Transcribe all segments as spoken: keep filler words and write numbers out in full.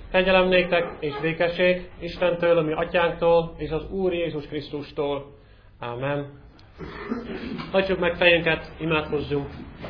Kegyelem néktek és békesség Istentől, a mi atyánktól, és az Úr Jézus Krisztustól. Ámen. Hajtsuk meg fejünket, imádkozzunk.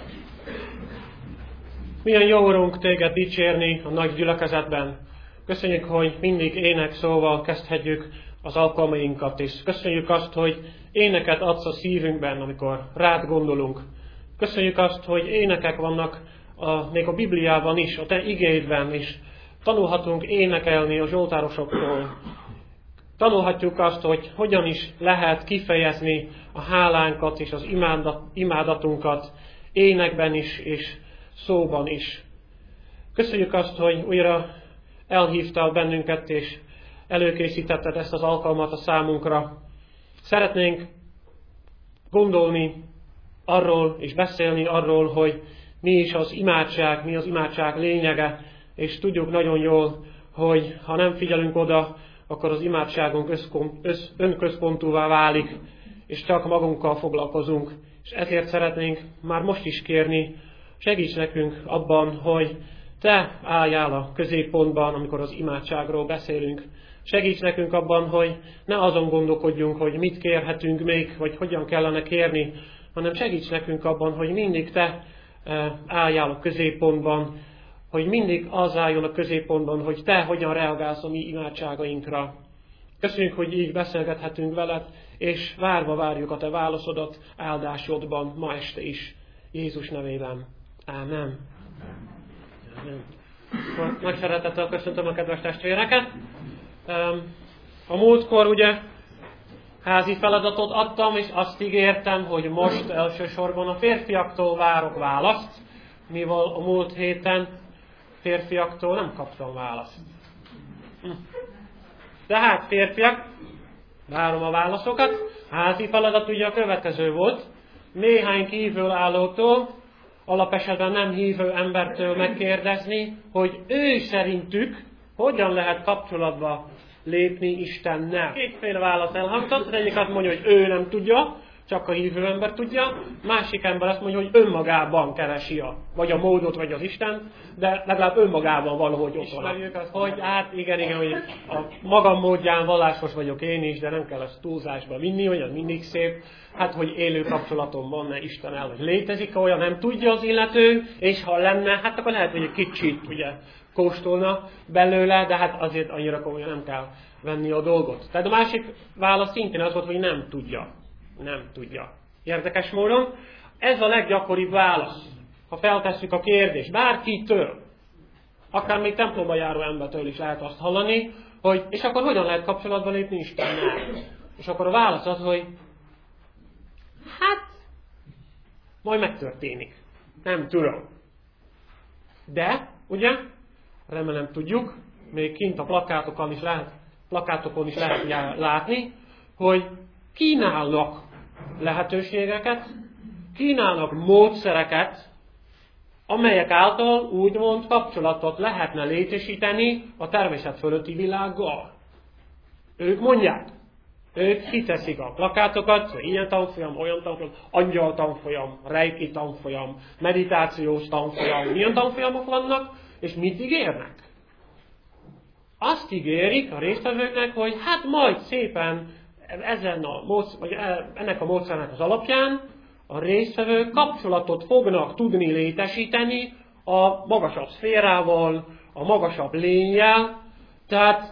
Milyen jó, Urunk, téged dicsérni a nagy gyülekezetben. Köszönjük, hogy mindig ének szóval kezdhetjük az alkalmainkat is. Köszönjük azt, hogy éneket adsz a szívünkben, amikor rád gondolunk. Köszönjük azt, hogy énekek vannak a, még a Bibliában is, a te igédben is. Tanulhatunk énekelni a zsoltárosoktól. Tanulhatjuk azt, hogy hogyan is lehet kifejezni a hálánkat és az imádatunkat énekben is és szóban is. Köszönjük azt, hogy újra elhívtál bennünket és előkészítetted ezt az alkalmat a számunkra. Szeretnénk gondolni arról és beszélni arról, hogy mi is az imádság, mi az imádság lényege, és tudjuk nagyon jól, hogy ha nem figyelünk oda, akkor az imádságunk önközpontúvá válik, és csak magunkkal foglalkozunk. És ezért szeretnénk már most is kérni, segíts nekünk abban, hogy te álljál a középpontban, amikor az imádságról beszélünk. Segíts nekünk abban, hogy ne azon gondolkodjunk, hogy mit kérhetünk még, vagy hogyan kellene kérni, hanem segíts nekünk abban, hogy mindig te álljál a középpontban, hogy mindig az álljon a középpontban, hogy te hogyan reagálsz a mi imádságainkra. Köszönjük, hogy így beszélgethetünk veled, és várva várjuk a te válaszodat áldásodban ma este is. Jézus nevében. Ámen. Ámen. Nagy szeretettel köszöntöm a kedves testvéreket. A múltkor ugye házi feladatot adtam, és azt ígértem, hogy most elsősorban a férfiaktól várok választ, mivel a múlt héten férfiaktól nem kaptam választ. De hát férfiak, várom a válaszokat. Házi feladat ugye a következő volt. Néhány kívülállótól, alapesetben nem hívő embertől megkérdezni, hogy ő szerintük hogyan lehet kapcsolatba lépni Istennel. Kétféle válasz elhangzott, az egyik azt mondja, hogy ő nem tudja, csak a hívő ember tudja, másik ember azt mondja, hogy önmagában keresi a, vagy a módot, vagy az Istent, de legalább önmagában valahogy ott van. Azt, hogy hát igen, igen, hogy a magam módján vallásos vagyok én is, de nem kell ezt túlzásba vinni, hogy az mindig szép. Hát, hogy élő kapcsolatom van-e Istennel, hogy létezik olyan, nem tudja az illető, és ha lenne, hát akkor lehet, hogy egy kicsit ugye kóstolna belőle, de hát azért annyira komolyan nem kell venni a dolgot. Tehát a másik válasz szintén az volt, hogy nem tudja. Nem tudja. Érdekes módon. Ez a leggyakoribb válasz, ha feltesszük a kérdést, bárkitől, akár még templomba járó embertől is lehet azt hallani, hogy és akkor hogyan lehet kapcsolatba lépni Istennel? És akkor a válasz az, hogy hát, majd megtörténik. Nem tudom. De, ugye, remélem tudjuk, még kint a plakátokon is lehet, plakátokon is lehet látni, hogy kínálnak lehetőségeket, kínálnak módszereket, amelyek által úgymond kapcsolatot lehetne létesíteni a természet fölötti világgal. Ők mondják, ők kiteszik a plakátokat, hogy ilyen tanfolyam, olyan tanfolyam, angyal tanfolyam, reiki tanfolyam, meditációs tanfolyam, milyen tanfolyamok vannak, és mit ígérnek? Azt ígérik a résztvevőknek, hogy hát majd szépen ezen a módszer, vagy ennek a módszernek az alapján a résztvevők kapcsolatot fognak tudni létesíteni a magasabb szférával, a magasabb lénnyel, tehát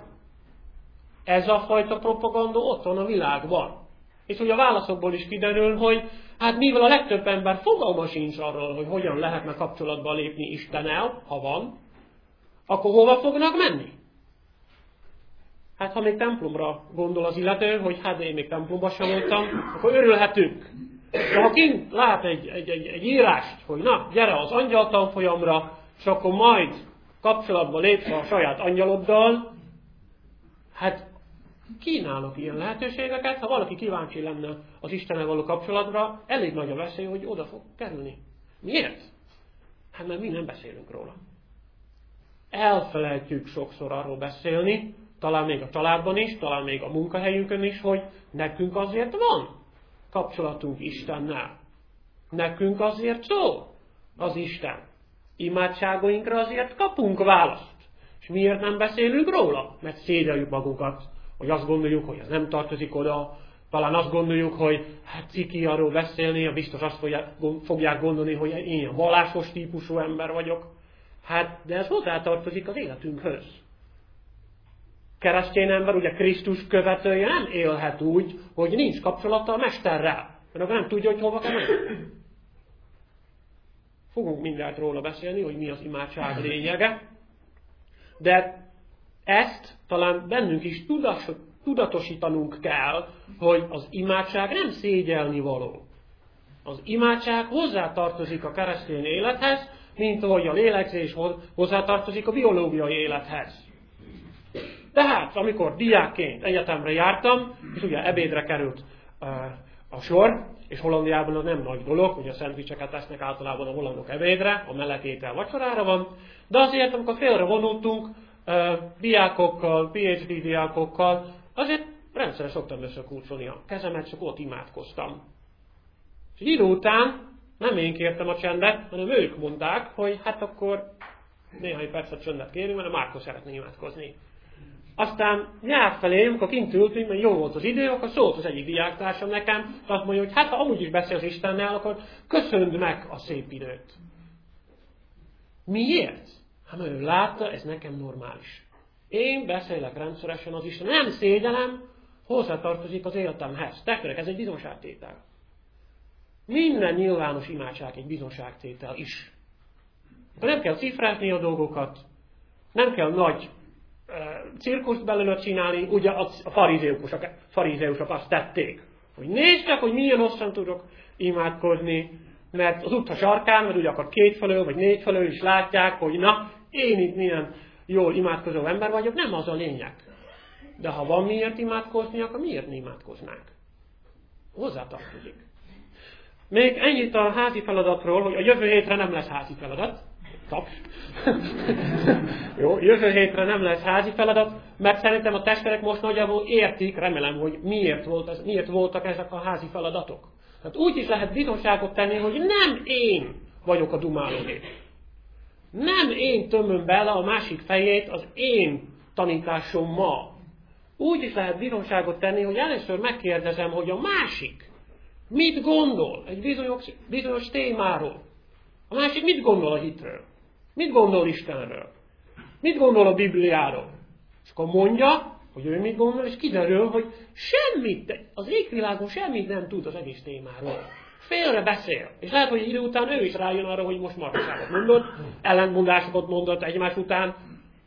ez a fajta propaganda ott van a világban. És ugye a válaszokból is kiderül, hogy hát mivel a legtöbb ember fogalma sincs arról, hogy hogyan lehetne kapcsolatba lépni Istennel, ha van, akkor hova fognak menni? Hát ha még templomra gondol az illető, hogy hát én még templomba sem voltam, akkor örülhetünk. De ha kint lát egy, egy, egy, egy írást, hogy na, gyere az angyal tanfolyamra, és akkor majd kapcsolatba lépsz a saját angyaloddal, hát kínálnak ilyen lehetőségeket, ha valaki kíváncsi lenne az Istennel való kapcsolatra, elég nagy a veszély, hogy oda fog kerülni. Miért? Hát mert mi nem beszélünk róla. Elfelejtjük sokszor arról beszélni, talán még a családban is, talán még a munkahelyünkön is, hogy nekünk azért van kapcsolatunk Istennel. Nekünk azért szól az Isten. Imádságainkra azért kapunk választ. És miért nem beszélünk róla? Mert szégyeljük magunkat, hogy azt gondoljuk, hogy ez nem tartozik oda, talán azt gondoljuk, hogy hát ciki arról beszélni, biztos azt fogják gondolni, hogy én ilyen vallásos típusú ember vagyok. Hát, de ez hozzátartozik az életünkhöz. Keresztény ember, ugye Krisztus követője nem élhet úgy, hogy nincs kapcsolata a Mesterrel. Mert akkor nem tudja, hogy hova kell menni. Fogunk mindjárt róla beszélni, hogy mi az imádság lényege. De ezt talán bennünk is tudatosítanunk kell, hogy az imádság nem szégyelni való. Az imádság hozzátartozik a keresztény élethez, mint ahogy a lélegzés hozzátartozik a biológiai élethez. Tehát, amikor diákként egyetemre jártam, és ugye ebédre került uh, a sor, és Hollandiában az nem nagy dolog, hogy a szendvicseket tesznek általában a hollandok ebédre, a meleg étel vacsorára van, de azért, amikor félre vonultunk uh, diákokkal, PhD diákokkal, azért rendszeresen szoktam összekulcsolni a kezemet, csak ott imádkoztam. És idő után nem én kértem a csendet, hanem ők mondták, hogy hát akkor néhány percet csöndet kérünk, mert a Márko szeretné imádkozni. Aztán nyár felé, amikor kint ültünk, mert jó volt az idő, akkor szólt az egyik diáktársam nekem, azt mondja, hogy hát ha amúgy is beszélsz Istennel, akkor köszönd meg a szép időt. Miért? Hát mert ő látta, ez nekem normális. Én beszélek rendszeresen az Isten, nem szégyelem, hozzátartozik az életemhez. Testvérek, ez egy bizonságtétel. Minden nyilvános imádság egy bizonságtétel is. Nem kell cifrázni a dolgokat, nem kell nagy cirkuszt belőle csinálni, ugye a farizeusok, farizeusok azt tették, hogy nézd csak, hogy milyen hosszan tudok imádkozni, mert az utca sarkán, mert ugye akkor két felől, vagy négy felől is látják, hogy na, én itt milyen jól imádkozó ember vagyok, nem az a lényeg. De ha van miért imádkozni, akkor miért ne imádkoznánk? Hozzátartozik. Még ennyit a házi feladatról, hogy a jövő hétre nem lesz házi feladat. Taps. Jó, jövő hétre nem lesz házi feladat, mert szerintem a testvérek most nagyjából értik, remélem, hogy miért, volt ez, miért voltak ezek a házi feladatok. Tehát úgy is lehet bizonságot tenni, hogy nem én vagyok a dumálógép. Nem én tömöm bele a másik fejét az én tanításommal. Úgy is lehet bizonságot tenni, hogy először megkérdezem, hogy a másik mit gondol egy bizonyos, bizonyos témáról. A másik mit gondol a hitről? Mit gondol Istenről? Mit gondol a Bibliáról? És akkor mondja, hogy ő mit gondol, és kiderül, hogy semmit, az égvilágon semmit nem tud az egész témáról. Félre beszél. És lehet, hogy idő után ő is rájön arra, hogy most marhaságot mondott, ellentmondásokat mondott egymás után.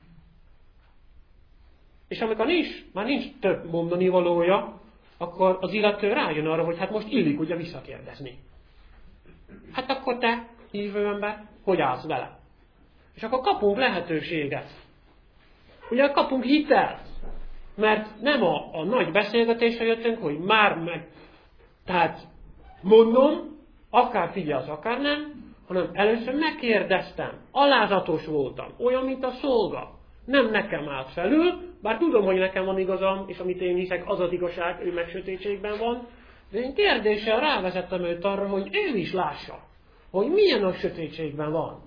És amikor nincs, már nincs több mondani valója, akkor az illető rájön arra, hogy hát most illik ugye visszakérdezni. Hát akkor te, hívő ember, hogy állsz vele? És akkor kapunk lehetőséget. Ugye kapunk hitelt. Mert nem a, a nagy beszélgetésre jöttünk, hogy már meg, tehát mondom, akár figyelsz, akár nem, hanem először megkérdeztem, alázatos voltam, olyan, mint a szolga. Nem nekem állt felül, bár tudom, hogy nekem van igazam, és amit én hiszek, az az igazság, ő meg sötétségben van, de én kérdéssel rávezettem őt arra, hogy ő is lássa, hogy milyen a sötétségben van.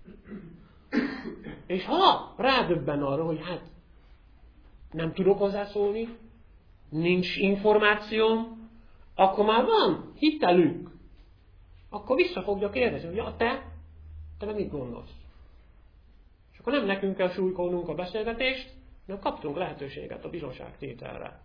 És ha rádöbben arra, hogy hát nem tudok hozzászólni, nincs információm, akkor már van hitelünk. Akkor vissza fogja kérdezni, hogy ja, te, te meg mit gondolsz? És akkor nem nekünk kell súlykolnunk a beszélgetést, hanem kaptunk lehetőséget a bizonságtételre.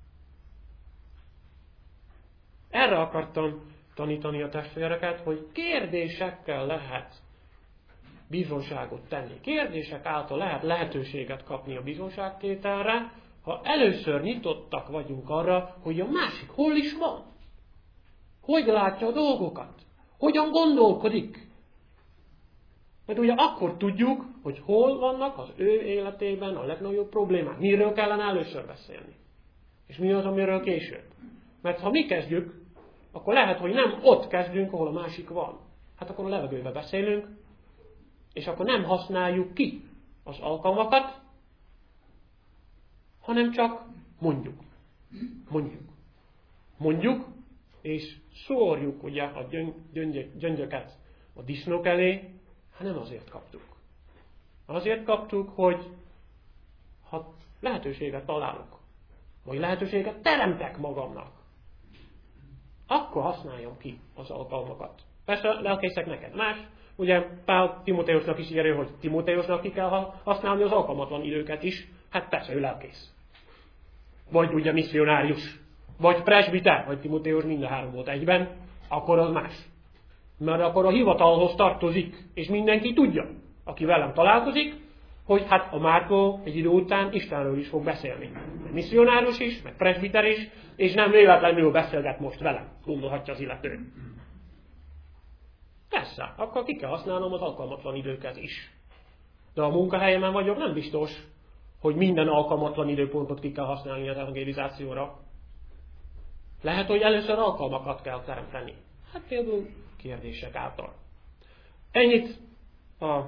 Erre akartam tanítani a testvéreket, hogy kérdésekkel lehet bizonságot tenni. Kérdések által lehet lehetőséget kapni a bizonságtételre, ha először nyitottak vagyunk arra, hogy a másik hol is van. Hogy látja a dolgokat? Hogyan gondolkodik? Mert ugye akkor tudjuk, hogy hol vannak az ő életében a legnagyobb problémák. Miről kellene először beszélni? És mi az, amiről később? Mert ha mi kezdjük, akkor lehet, hogy nem ott kezdünk, ahol a másik van. Hát akkor a levegőbe beszélünk, és akkor nem használjuk ki az alkalmakat, hanem csak mondjuk. Mondjuk. Mondjuk, és szórjuk ugye a gyöngyöket a disznók elé, hát nem azért kaptuk. Azért kaptuk, hogy ha lehetőséget találok, vagy lehetőséget teremtek magamnak, akkor használjam ki az alkalmakat. Persze lelkészek neked más, ugye Pál Timóteusnak is írja, hogy Timóteusnak ki kell használni az alkalmatlan időket is, hát persze ő lelkész. Vagy ugye misszionárius, vagy presbiter, vagy Timóteus mind a három volt egyben, akkor az más. Mert akkor a hivatalhoz tartozik, és mindenki tudja, aki velem találkozik, hogy hát a Márkó egy idő után Istenről is fog beszélni. Misszionárius is, meg presbiter is, és nem véletlenül beszélget most velem, gondolhatja az illető. Persze, akkor ki kell használnom az alkalmatlan időket is. De a munkahelyemen vagyok, nem biztos, hogy minden alkalmatlan időpontot ki kell használni az evangelizációra. Lehet, hogy először alkalmakat kell teremteni. Hát például kérdések által. Ennyit a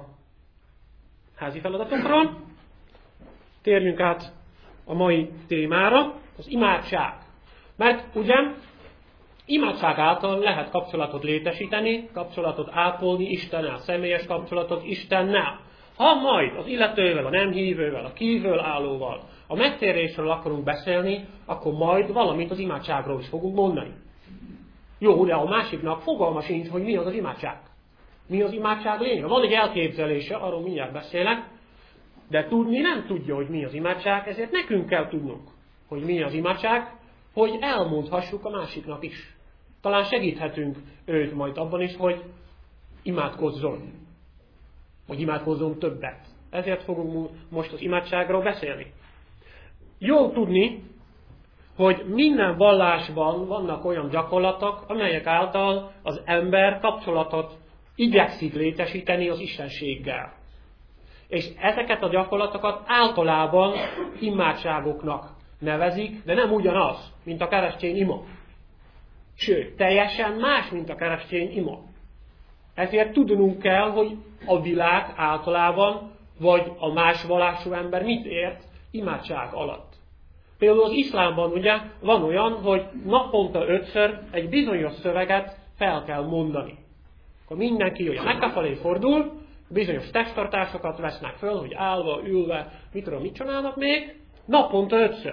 házi feladatokról. Térjünk át a mai témára, az imádság. Mert ugye imádság által lehet kapcsolatot létesíteni, kapcsolatot ápolni Istennel, személyes kapcsolatot Istennel. Ha majd az illetővel, a nem hívővel, a kívül állóval, a megtérésről akarunk beszélni, akkor majd valamit az imádságról is fogunk mondani. Jó, de a másiknak fogalma sincs, hogy mi az az imádság. Mi az imádság lényege? Van egy elképzelése, arról mindjárt beszélek, de tudni nem tudja, hogy mi az imádság, ezért nekünk kell tudnunk, hogy mi az imádság, hogy elmondhassuk a másiknak is. Talán segíthetünk őt majd abban is, hogy imádkozzon. Hogy imádkozzon többet. Ezért fogunk most az imádságról beszélni. Jó tudni, hogy minden vallásban vannak olyan gyakorlatok, amelyek által az ember kapcsolatot igyekszik létesíteni az Istenséggel. És ezeket a gyakorlatokat általában imádságoknak nevezik, de nem ugyanaz, mint a keresztény ima. Sőt, teljesen más, mint a keresztény ima. Ezért tudnunk kell, hogy a világ általában, vagy a más vallású ember mit ért imádság alatt. Például az iszlámban ugye van olyan, hogy naponta ötször egy bizonyos szöveget fel kell mondani. Akkor mindenki, hogy a Mekka felé fordul, bizonyos testtartásokat vesznek föl, hogy állva, ülve, mit tudom, mit csinálnak még, naponta ötször.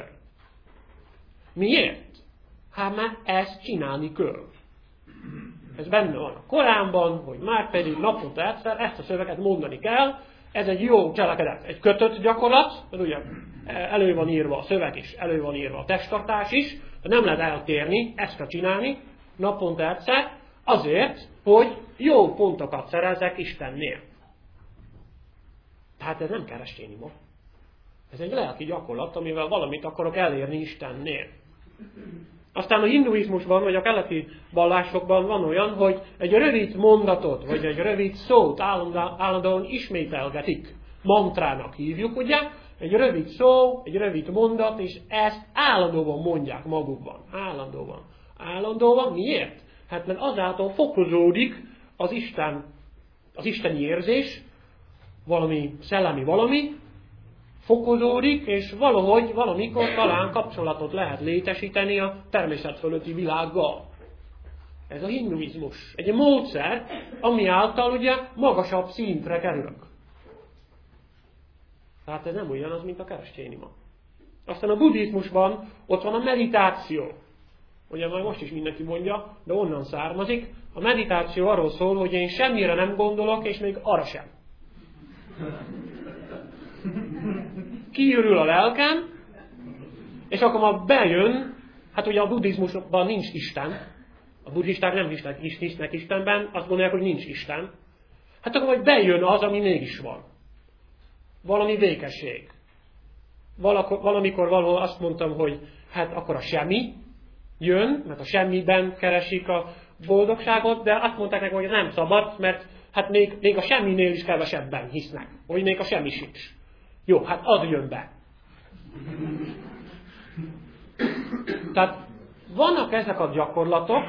Miért? Hát már ezt csinálni kell. Ez benne van a Koránban, hogy már pedig naponta egyszer ezt a szöveget mondani kell. Ez egy jó cselekedet, egy kötött gyakorlat, mert ugye elő van írva a szöveg is, elő van írva a testtartás is, de nem lehet eltérni, ezt kell csinálni, naponta egyszer, azért, hogy jó pontokat szerezzek Istennél. Tehát ez nem keresztény ima. Ez egy lelki gyakorlat, amivel valamit akarok elérni Istennél. Aztán a hinduizmusban, vagy a keleti vallásokban van olyan, hogy egy rövid mondatot, vagy egy rövid szót állandóan ismételgetik. Mantrának hívjuk, ugye? Egy rövid szó, egy rövid mondat, és ezt állandóan mondják magukban. Állandóan. Állandóan. Miért? Hát mert azáltal fokozódik az Isten, az isteni érzés, valami szellemi valami, fokozódik, és valahogy valamikor talán kapcsolatot lehet létesíteni a természet fölötti világgal. Ez a hinduizmus. Egy módszer, ami által ugye magasabb szintre kerülök. Tehát ez nem ugyanaz, mint a keresztény ima. Aztán a buddhizmusban ott van a meditáció. Ugye már most is mindenki mondja, de onnan származik. A meditáció arról szól, hogy én semmire nem gondolok, és még arra sem. Kiürül a lelkem, és akkor ma bejön, hát ugye a buddhizmusban nincs Isten, a buddhisták nem hisznek, hisznek Istenben, azt gondolják, hogy nincs Isten. Hát akkor majd bejön az, ami mégis van. Valami békesség. Valakor, valamikor valahol azt mondtam, hogy hát akkor a semmi jön, mert a semmiben keresik a boldogságot, de azt mondták nekem, hogy ez nem szabad, mert hát még, még a semminél is kevesebben hisznek, hogy még a semmi sincs. Jó, hát az jön be. Tehát vannak ezek a gyakorlatok,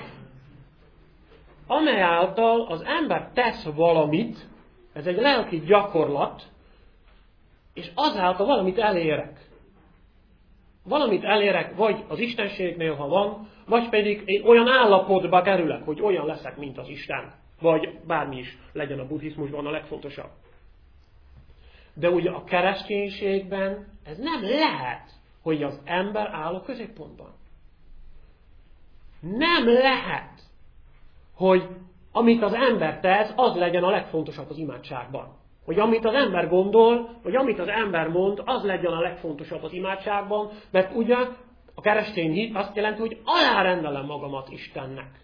amely által az ember tesz valamit, ez egy lelki gyakorlat, és azáltal valamit elérek. Valamit elérek, vagy az istenségnél, ha van, vagy pedig én olyan állapotba kerülök, hogy olyan leszek, mint az Isten. Vagy bármi is legyen a buddhizmusban a legfontosabb. De ugye a kereszténységben ez nem lehet, hogy az ember áll a középpontban. Nem lehet, hogy amit az ember tesz, az legyen a legfontosabb az imádságban. Hogy amit az ember gondol, vagy amit az ember mond, az legyen a legfontosabb az imádságban, mert ugye a keresztény hit azt jelenti, hogy alárendelem magamat Istennek.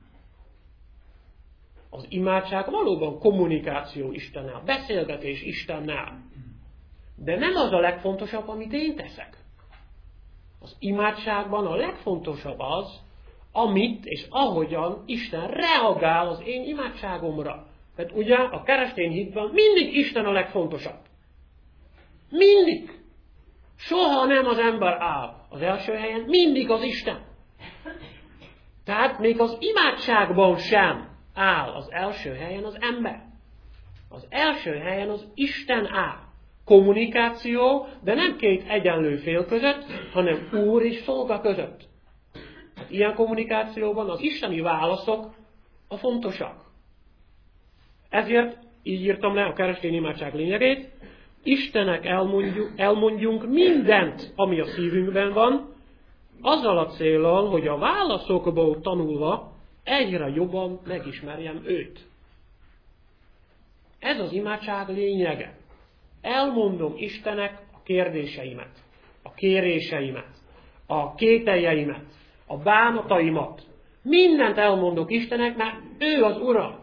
Az imádság valóban kommunikáció Istennel, beszélgetés Istennel. De nem az a legfontosabb, amit én teszek. Az imádságban a legfontosabb az, amit és ahogyan Isten reagál az én imádságomra. Tehát ugye a keresztény hitben mindig Isten a legfontosabb. Mindig. Soha nem az ember áll az első helyen, mindig az Isten. Tehát még az imádságban sem áll az első helyen az ember. Az első helyen az Isten áll. Kommunikáció, de nem két egyenlő fél között, hanem úr és szolga között. Hát ilyen kommunikációban az isteni válaszok a fontosak. Ezért így írtam le a keresztény imádság lényegét. Istennek elmondjuk, elmondjunk mindent, ami a szívünkben van, azzal a céllal, hogy a válaszokból tanulva egyre jobban megismerjem őt. Ez az imádság lényege. Elmondom Istennek a kérdéseimet, a kéréseimet, a kételjeimet, a bánataimat. Mindent elmondok Istennek, mert ő az Uram.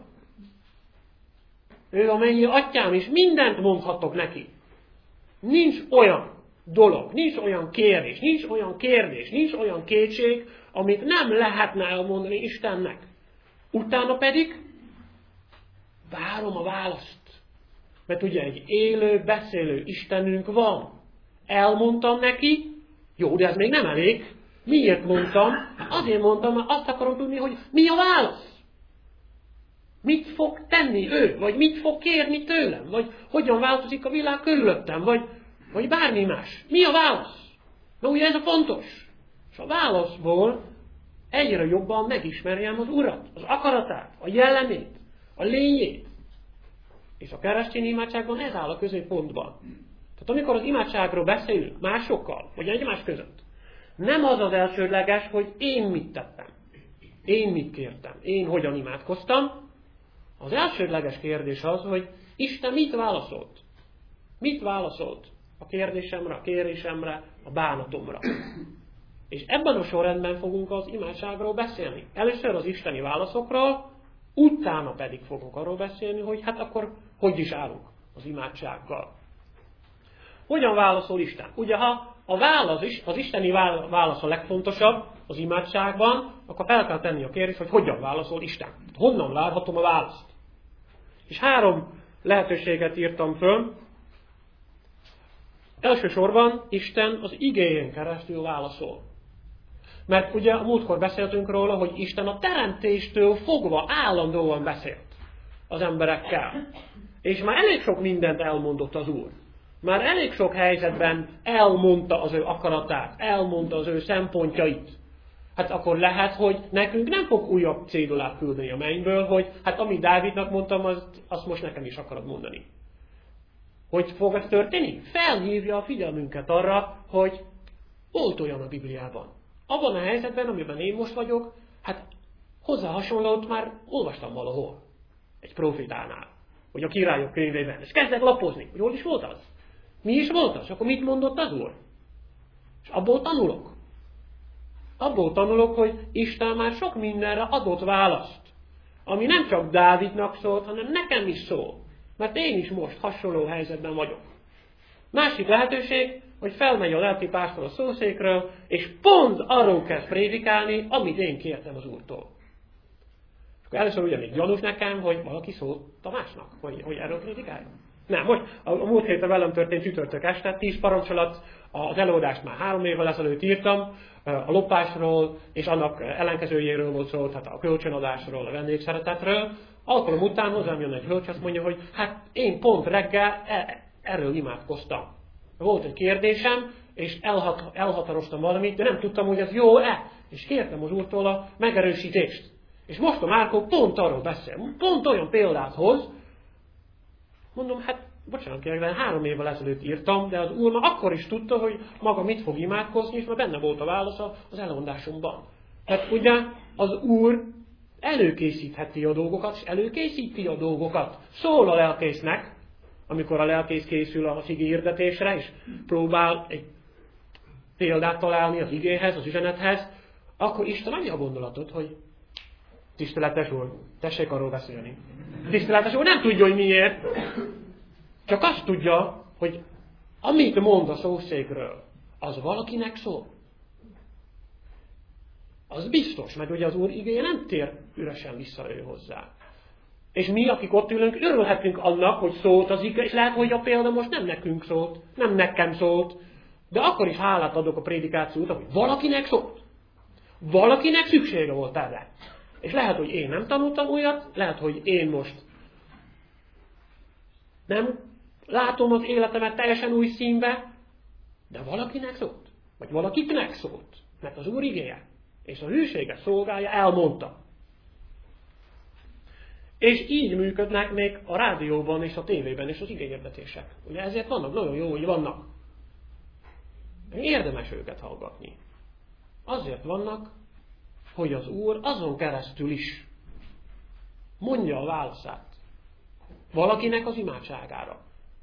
Ő a mennyi atyám, és mindent mondhatok neki. Nincs olyan dolog, nincs olyan kérés, nincs olyan kérdés, nincs olyan kétség, amit nem lehetne elmondani Istennek. Utána pedig várom a választ. Mert ugye egy élő, beszélő Istenünk van. Elmondtam neki, jó, de ez még nem elég. Miért mondtam? Azért mondtam, mert azt akarom tudni, hogy mi a válasz. Mit fog tenni ő? Vagy mit fog kérni tőlem? Vagy hogyan változik a világ körülöttem? Vagy, vagy bármi más. Mi a válasz? Na ugye ez a fontos. És a válaszból egyre jobban megismerjem az Urat, az akaratát, a jellemét, a lényét. És a keresztény imádságban ez áll a középpontban. Tehát amikor az imádságról beszélünk másokkal, vagy egymás között, nem az az elsődleges, hogy én mit tettem. Én mit kértem. Én hogyan imádkoztam. Az elsődleges kérdés az, hogy Isten mit válaszolt. Mit válaszolt a kérdésemre, a kérésemre, a bánatomra. És ebben a sorrendben fogunk az imádságról beszélni. Először az isteni válaszokról, utána pedig fogunk arról beszélni, hogy hát akkor hogy is állunk az imádsággal. Hogyan válaszol Isten? Ugye ha a válasz is, az isteni válasz a legfontosabb az imádságban, akkor fel kell tenni a kérdést, hogy hogyan válaszol Isten. Honnan várhatom a választ? És három lehetőséget írtam föl. Elsősorban Isten az igéjén keresztül válaszol. Mert ugye a múltkor beszéltünk róla, hogy Isten a teremtéstől fogva állandóan beszélt az emberekkel. És már elég sok mindent elmondott az Úr. Már elég sok helyzetben elmondta az ő akaratát, elmondta az ő szempontjait. Hát akkor lehet, hogy nekünk nem fog újabb cédulát küldeni a mennyből, hogy hát amit Dávidnak mondtam, azt, azt most nekem is akarod mondani. Hogy fog ez történni? Felhívja a figyelmünket arra, hogy volt olyan a Bibliában. Abban a helyzetben, amiben én most vagyok, hát hozzá hasonlót már olvastam valahol. Egy profétánál. Vagy a királyok könyvében. És kezdek lapozni. Jól is volt az? Mi is volt az? Akkor mit mondott az Úr? És abból tanulok. Abból tanulok, hogy Isten már sok mindenre adott választ. Ami nem csak Dávidnak szólt, hanem nekem is szól. Mert én is most hasonló helyzetben vagyok. Másik lehetőség, hogy felmegy a lelki pásztor a szószékről, és pont arról kezd prédikálni, amit én kértem az Úrtól. És akkor először ugye még gyanús nekem, hogy valaki szólt Tamásnak, hogy, hogy erről prédikáljon. Nem, most a, a múlt héten velem történt csütörtök este, tíz parancsolat, az előadást már három évvel ezelőtt írtam, a lopásról és annak ellenkezőjéről volt szó, tehát a kölcsönadásról, a vendégszeretetről. Alkalom után hozzám jön egy hölgy, azt mondja, hogy hát én pont reggel e, erről imádkoztam. Volt egy kérdésem, és elhat, elhatároztam valamit, de nem tudtam, hogy ez jó-e. És kértem az Úrtól a megerősítést. És most a Márkó pont arról beszél, pont olyan példát hoz. Mondom, hát bocsánat kérlek, de három évvel ezelőtt írtam, de az Úr már akkor is tudta, hogy maga mit fog imádkozni, és már benne volt a válasza az elmondásomban. Tehát ugye az Úr előkészítheti a dolgokat, és előkészíti a dolgokat. Szól a lelkésznek, amikor a lelkész készül az ige hirdetésre, és próbál egy példát találni az igéhez, az üzenethez, akkor Isten adja a gondolatot, hogy tiszteletes úr, tessék arról beszélni. Tiszteletes úr nem tudja, hogy miért, csak azt tudja, hogy amit mond a szószékről, az valakinek szól. Az biztos, mert ugye az Úr igéje nem tér üresen vissza ő hozzá. És mi, akik ott ülünk, örülhetünk annak, hogy szólt az ige, és lehet, hogy a példa most nem nekünk szólt, nem nekem szólt, de akkor is hálát adok a prédikációt, hogy valakinek szólt. Valakinek szüksége volt erre. És lehet, hogy én nem tanultam újat, lehet, hogy én most nem látom az életemet teljesen új színbe, de valakinek szólt. Vagy valakiknek szólt. Mert az Úr igéje és a hűséges szolgája elmondta. És így működnek még a rádióban és a tévében és az igéhirdetések. Ugye ezért vannak, nagyon jó, hogy vannak. Érdemes őket hallgatni. Azért vannak, hogy az Úr azon keresztül is mondja a válaszát valakinek az imádságára.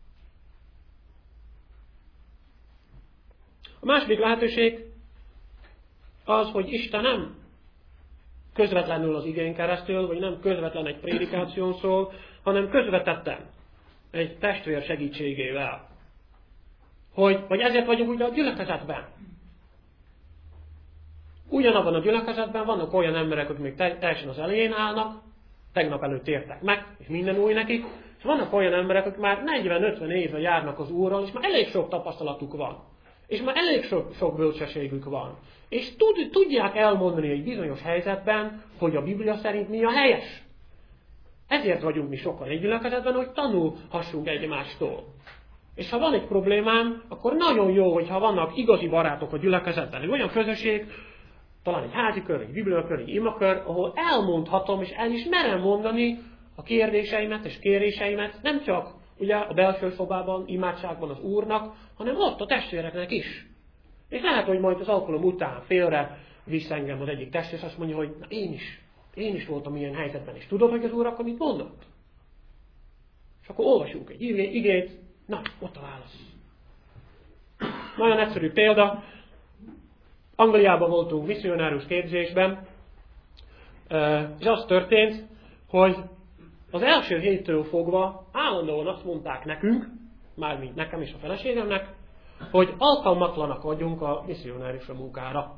A második lehetőség az, hogy Isten nem közvetlenül az igén keresztül, vagy nem közvetlen egy prédikáción szól, hanem közvetetten egy testvér segítségével. Hogy, vagy ezért vagyunk ugye a gyülekezetben. Ugyanabban a gyülekezetben vannak olyan emberek, akik még teljesen az elején állnak, tegnap előtt értek meg, és minden új nekik, és vannak olyan emberek, akik már negyven-ötven éve járnak az Úrral, és már elég sok tapasztalatuk van. És már elég sok, sok bölcsességük van. És tud, tudják elmondani egy bizonyos helyzetben, hogy a Biblia szerint mi a helyes. Ezért vagyunk mi sokan egy gyülekezetben, hogy tanulhassunk egymástól. És ha van egy problémám, akkor nagyon jó, hogyha vannak igazi barátok a gyülekezetben. Egy olyan közösség, talán egy házi kör, egy bibliakör, egy imakör, ahol elmondhatom, és el is merem mondani a kérdéseimet és kéréseimet, nem csak ugye a belső szobában, imádságban az Úrnak, hanem ott a testvéreknek is. És lehet, hogy majd az alkalom után félre visz engem az egyik testvér, és azt mondja, hogy na én is, én is voltam ilyen helyzetben, és tudod, hogy az Úr akkor mit mondott? És akkor olvasunk egy igét, na, ott a válasz. Nagyon egyszerű példa. Angliában voltunk misszionárius képzésben, és az történt, hogy az első héttől fogva állandóan azt mondták nekünk, mármint nekem és a feleségemnek, hogy alkalmatlanak vagyunk a misszionárius munkára.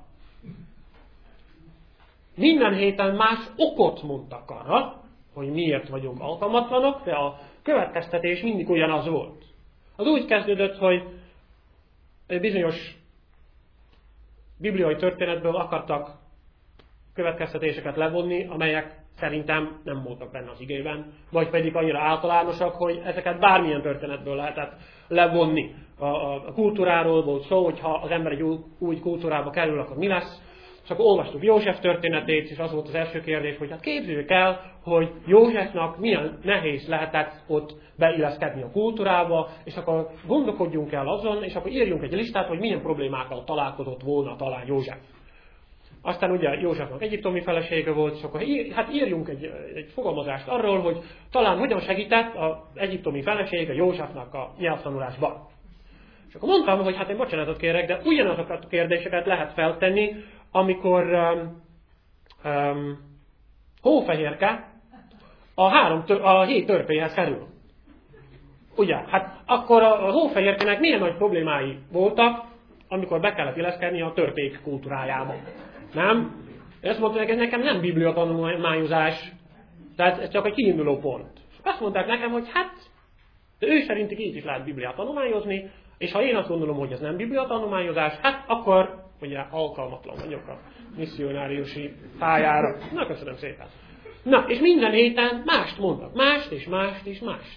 Minden héten más okot mondtak arra, hogy miért vagyunk alkalmatlanok, de a következtetés mindig ugyanaz volt. Az úgy kezdődött, hogy bizonyos bibliai történetből akartak következtetéseket levonni, amelyek szerintem nem voltak benne az igében, vagy pedig annyira általánosak, hogy ezeket bármilyen történetből lehetett levonni. A, a, a kultúráról volt szó, hogy ha az ember egy új, új kultúrába kerül, akkor mi lesz? És akkor olvastuk József történetét, és az volt az első kérdés, hogy hát képzeljük el, hogy Józsefnak milyen nehéz lehetett ott beilleszkedni a kultúrába, és akkor gondolkodjunk el azon, és akkor írjunk egy listát, hogy milyen problémákkal találkozott volna talán József. Aztán ugye Józsefnak egyiptomi felesége volt, és akkor hát írjunk egy, egy fogalmazást arról, hogy talán hogyan segített az egyiptomi felesége Józsefnak a nyelvtanulásban. És akkor mondtam, hogy hát én bocsánatot kérek, de ugyanazokat a kérdéseket lehet feltenni, amikor um, um, hófehérke a, három tör, a hét törpéhez kerül. Ugye? Hát akkor a, a hófehérkének milyen nagy problémái voltak, amikor be kellett illeszkedni a törpék kultúrájába. Nem? Ezt mondta nekem, nekem nem biblia tanulmányozás, tehát ez csak egy kiinduló pont. Azt mondták nekem, hogy hát, de ő szerintük így is lehet bibliát tanulmányozni, és ha én azt gondolom, hogy ez nem biblia tanulmányozás, hát akkor ugye alkalmatlan vagyok a misszionáriusi pályára. Na, köszönöm szépen. Na, és minden héten mást mondtak. Mást, és mást, és mást.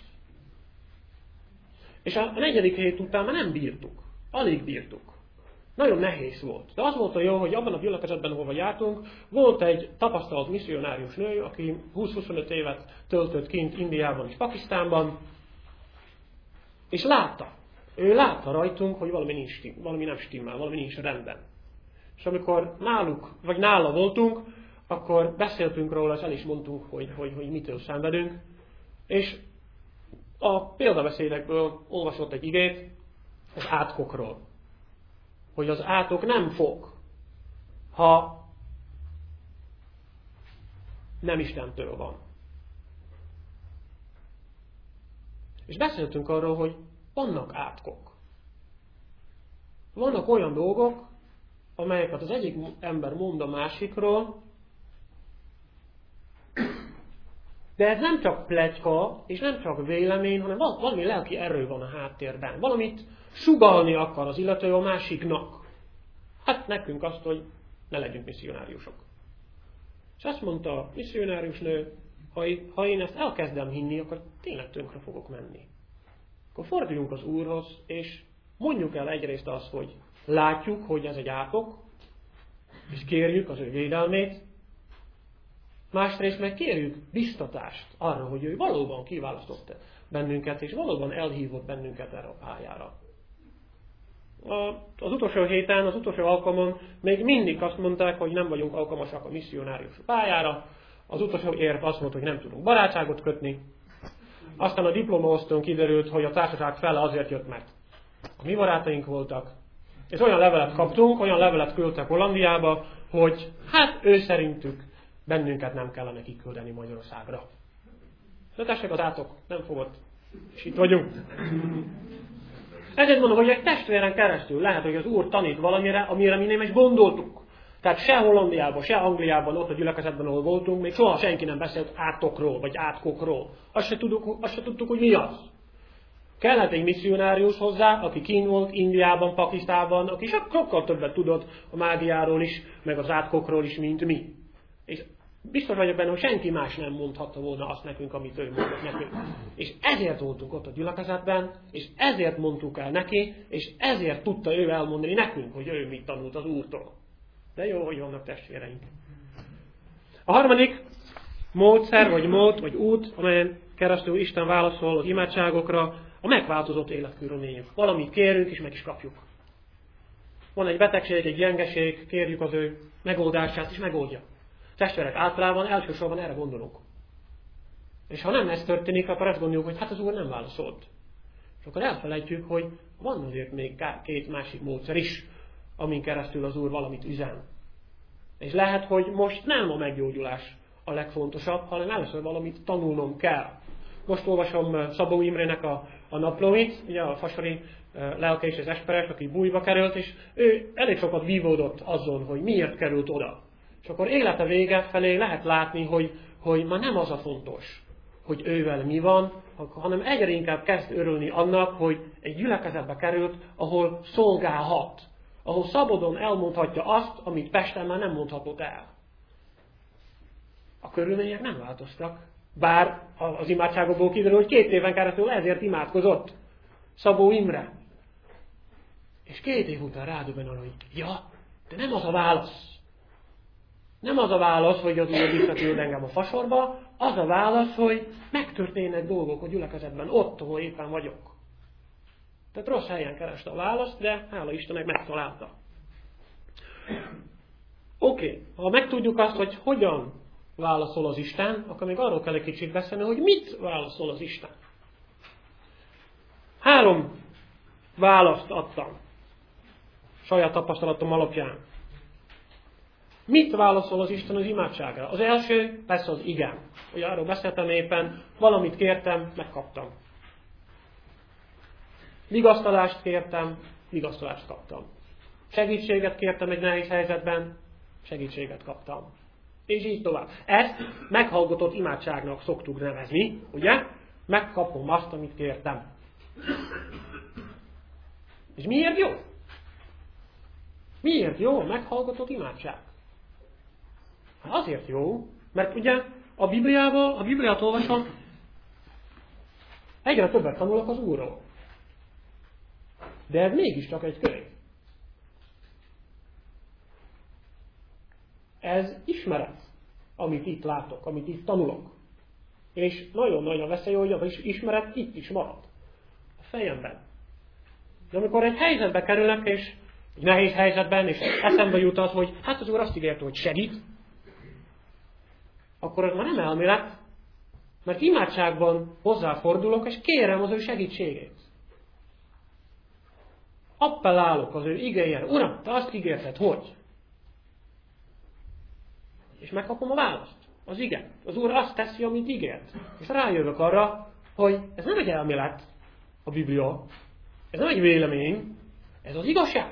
És a negyedik hét után már nem bírtuk. Alig bírtuk. Nagyon nehéz volt. De az volt a jó, hogy abban a gyülekezetben, ahova jártunk, volt egy tapasztalt misszionárius nő, aki húsz-huszonöt évet töltött kint Indiában és Pakisztánban, És látta. Ő látta rajtunk, hogy valami, nincs, valami nem stimmel, valami nincs rendben. És amikor náluk, vagy nála voltunk, akkor beszéltünk róla, és el is mondtunk, hogy, hogy, hogy mitől szenvedünk. És a példabeszédekből olvasott egy igét az átkokról. Hogy az átok nem fog, ha nem Istentől van. És beszéltünk arról, hogy vannak átkok. Vannak olyan dolgok, amelyeket az egyik ember mond a másikról, de ez nem csak pletyka, és nem csak vélemény, hanem valami lelki erő van a háttérben. Valamit sugallni akar az illető a másiknak. Hát nekünk azt, hogy ne legyünk misszionáriusok. És azt mondta a misszionárius nő, ha, ha én ezt elkezdem hinni, akkor tényleg tönkre fogok menni. Akkor forduljunk az Úrhoz, és mondjuk el egyrészt azt, hogy látjuk, hogy ez egy átok, és kérjük az ő védelmét, másrészt meg kérjük biztatást arra, hogy ő valóban kiválasztott bennünket, és valóban elhívott bennünket erre a pályára. Az utolsó héten, az utolsó alkalmon még mindig azt mondták, hogy nem vagyunk alkalmasak a misszionárius pályára. Az utolsó érv azt mondta, hogy nem tudunk barátságot kötni. Aztán a diplomaosztón kiderült, hogy a társaság fele azért jött, mert a mi barátaink voltak. És olyan levelet kaptunk, olyan levelet küldtek Hollandiába, hogy hát ő szerintük bennünket nem kellene kiküldeni Magyarországra. De tessék, az átok nem fogott, és itt vagyunk. Ezért mondom, hogy egy testvéren keresztül lehet, hogy az Úr tanít valamire, amire mi nem is gondoltuk. Tehát se Hollandiában, se Angliában, ott a gyülekezetben, ahol voltunk, még soha senki nem beszélt átokról, vagy átkokról. Azt se, tudtuk, azt se tudtuk, hogy mi az. Kellett egy misszionárius hozzá, aki kín volt Indiában, Pakisztánban, aki sokkal többet tudott a mágiáról is, meg az átkokról is, mint mi. És biztos vagyok benne, hogy senki más nem mondhatta volna azt nekünk, amit ő mondott nekünk. És ezért voltunk ott a gyülekezetben, és ezért mondtuk el neki, és ezért tudta ő elmondani nekünk, hogy ő mit tanult az Úrtól. De jó, hogy vannak testvéreink. A harmadik módszer, vagy mód, vagy út, amelyen keresztül Isten válaszol az imádságokra, a megváltozott életkörülményünk. Valamit kérünk, és meg is kapjuk. Van egy betegség, egy gyengeség, kérjük az ő megoldását, és megoldja. Testvérek, általában elsősorban erre gondolunk. És ha nem ez történik, akkor azt gondoljuk, hogy hát az Úr nem válaszolt. És akkor elfelejtjük, hogy van azért még két másik módszer is, amin keresztül az Úr valamit üzen. És lehet, hogy most nem a meggyógyulás a legfontosabb, hanem először valamit tanulnom kell. Most olvasom Szabó Imrének a, a naplóit, ugye a fasori lelke és az esperes, aki bújba került, és ő elég sokat vívódott azon, hogy miért került oda. És akkor élete vége felé lehet látni, hogy, hogy ma nem az a fontos, hogy ővel mi van, hanem egyre inkább kezd örülni annak, hogy egy gyülekezetbe került, ahol szolgálhat, ahol szabadon elmondhatja azt, amit Pesten már nem mondhatott el. A körülmények nem változtak. Bár az imádságokból kiderül, hogy két éven keresztül ezért imádkozott Szabó Imre. És két év után rádöbben arra, hogy ja, de nem az a válasz. Nem az a válasz, hogy az Úr visszaküld engem a fasorba, az a válasz, hogy megtörténnek dolgok a gyülekezetben, ott, ahol éppen vagyok. Tehát rossz helyen kereste a választ, de hála Istennek megtalálta. Oké, okay. Ha megtudjuk azt, hogy hogyan válaszol az Isten, akkor még arról kell egy kicsit beszélni, hogy mit válaszol az Isten. Három választ adtam saját tapasztalatom alapján. Mit válaszol az Isten az imádságra? Az első, persze az igen. Ugye arról beszéltem éppen, valamit kértem, megkaptam. Vigasztalást kértem, vigasztalást kaptam. Segítséget kértem egy nehéz helyzetben, segítséget kaptam. És így tovább. Ezt meghallgatott imádságnak szoktuk nevezni, ugye? Megkapom azt, amit kértem. És miért jó? Miért jó a meghallgatott imádság? Azért jó, mert ugye a Bibliában, a Bibliát olvasom, egyre többet tanulok az Úrról. De ez mégiscsak egy könyv. Ez ismeret, amit itt látok, amit itt tanulok. És nagyon nagy a veszély, hogy az ismeret itt is marad. fejemben. De amikor egy helyzetbe kerülnek, és egy nehéz helyzetben, és eszembe jut az, hogy hát az Úr azt ígérte, hogy segít, akkor az már nem elmélet, mert imádságban hozzáfordulok, és kérem az ő segítségét. Appellálok az ő igéjére. Uram, te azt ígérted, hogy? És megkapom a választ. Az igen. Az Úr azt teszi, amit ígért. És rájövök arra, hogy ez nem egy elmélet, a Biblia. Ez nem egy vélemény. Ez az igazság.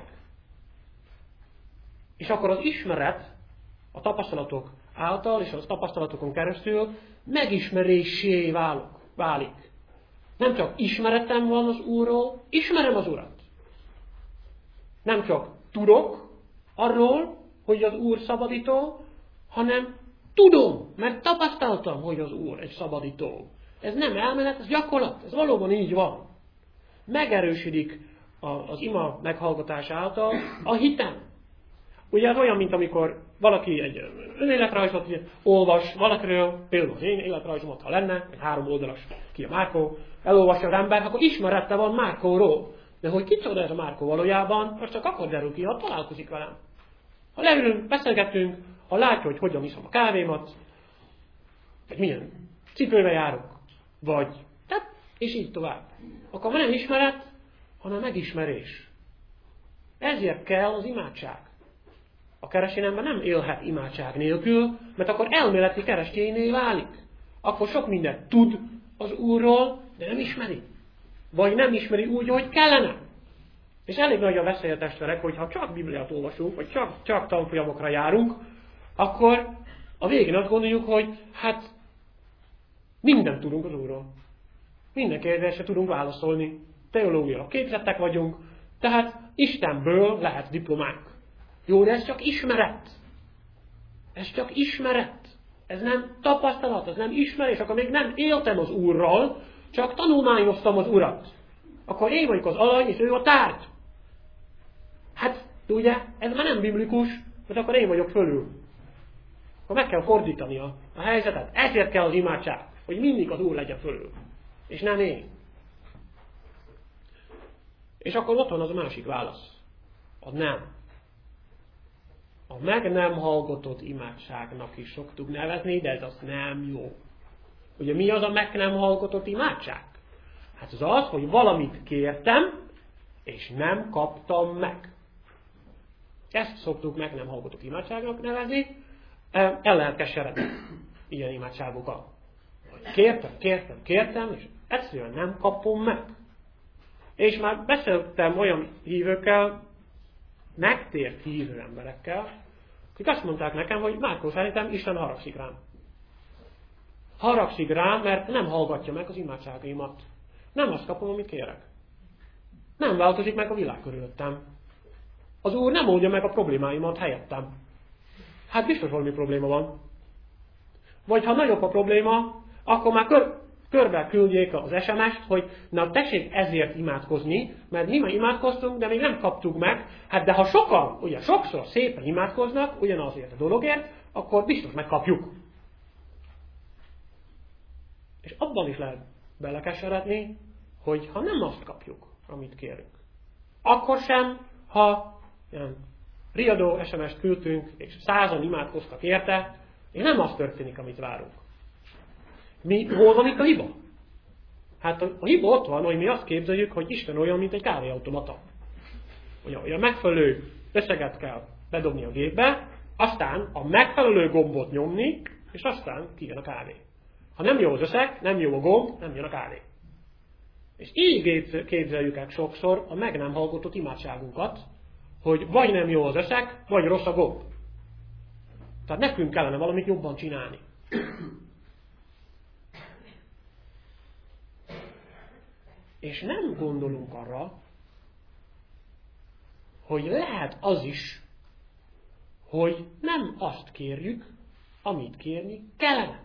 És akkor az ismeret a tapasztalatok által, és az tapasztalatokon keresztül megismerésé válok, válik. Nem csak ismeretem van az Úrról, ismerem az Urat. Nem csak tudok arról, hogy az Úr szabadító, hanem tudom, mert tapasztaltam, hogy az Úr egy szabadító. Ez nem elmélet, ez gyakorlat, ez valóban így van. Megerősödik az ima meghallgatás által a hitem. Ugye ez olyan, mint amikor valaki egy önéletrajzot olvas valakiről, például az én életrajzomat, ha lenne, egy három oldalas ki a Márkó, elolvassa az ember, akkor ismerete van Márkóról. De hogy kicsoda ez a Márkó valójában, az csak akkor derül ki, ha találkozik velem. Ha leülünk, beszélgetünk, ha látja, hogy hogyan iszom a kávémat, vagy milyen cipőbe járok, vagy, tehát, és így tovább. Akkor nem ismeret, hanem megismerés. Ezért kell az imádság. A keresztény ember nem élhet imádság nélkül, mert akkor elméleti keresztényné válik. Akkor sok mindent tud az Úrról, de nem ismeri. Vagy nem ismeri úgy, hogy kellene. És elég nagy a veszély a testvérek, hogy ha csak Bibliát olvasunk, vagy csak, csak tanfolyamokra járunk, akkor a végén azt gondoljuk, hogy hát mindent tudunk az Úrról. Minden kérdésre tudunk válaszolni. Teológiailag képzettek vagyunk, tehát Istenből lehet diplománk. Jó, de ez csak ismeret. Ez csak ismeret. Ez nem tapasztalat, ez nem ismerés, akkor még nem éltem az Úrral, csak tanulmányoztam az Urat. Akkor én vagyok az alany, és ő a tárgy. Hát, ugye, ez már nem biblikus, mert akkor én vagyok fölül. Akkor meg kell fordítani a, a helyzetet. Ezért kell az imádság, hogy mindig az Úr legyen fölül. És nem én. És akkor ott van az a másik válasz. A nem. A meg nem hallgatott imádságnak is szoktuk nevezni, de ez az nem jó. Ugye mi az a meg nem hallgatott imádság? Hát az az, hogy valamit kértem, és nem kaptam meg. Ezt szoktuk meg nem hallgatott imádságnak nevezni. El lehet keseredni ilyen imádságokkal. Kértem, kértem, kértem, és egyszerűen nem kapom meg. És már beszéltem olyan hívőkkel, megtért hívő emberekkel, akik azt mondták nekem, hogy Márkó, szerintem Isten haragszik rám. Haragszik rám, mert nem hallgatja meg az imádságaimat. Nem azt kapom, amit kérek. Nem változik meg a világ körülöttem. Az Úr nem oldja meg a problémáimat helyettem. Hát biztos valami probléma van. Vagy ha nagyobb a probléma, akkor már kör, körbe küldjék az es em est, hogy na tessék ezért imádkozni, mert mi már imádkoztunk, de még nem kaptuk meg. Hát de ha sokan, ugye sokszor szépen imádkoznak, ugyanazért a dologért, akkor biztos megkapjuk. És abban is lehet belekeseredni, hogy ha nem azt kapjuk, amit kérünk. Akkor sem, ha ilyen riadó es em est küldtünk, és százan imádkoztak érte, és nem az történik, amit várunk. Mi, hol van itt a hiba? Hát a, a hiba ott van, hogy mi azt képzeljük, hogy Isten olyan, mint egy kávéautomata. Hogy a megfelelő összeget kell bedobni a gépbe, aztán a megfelelő gombot nyomni, és aztán kijön a kávé. Ha nem jó az összeg, nem jó a gomb, nem jön a kávé. És így képzeljük el sokszor a meg nem hallgatott imádságunkat, hogy vagy nem jó az összeg, vagy rossz a gomb. Tehát nekünk kellene valamit jobban csinálni. És nem gondolunk arra, hogy lehet az is, hogy nem azt kérjük, amit kérni kellene.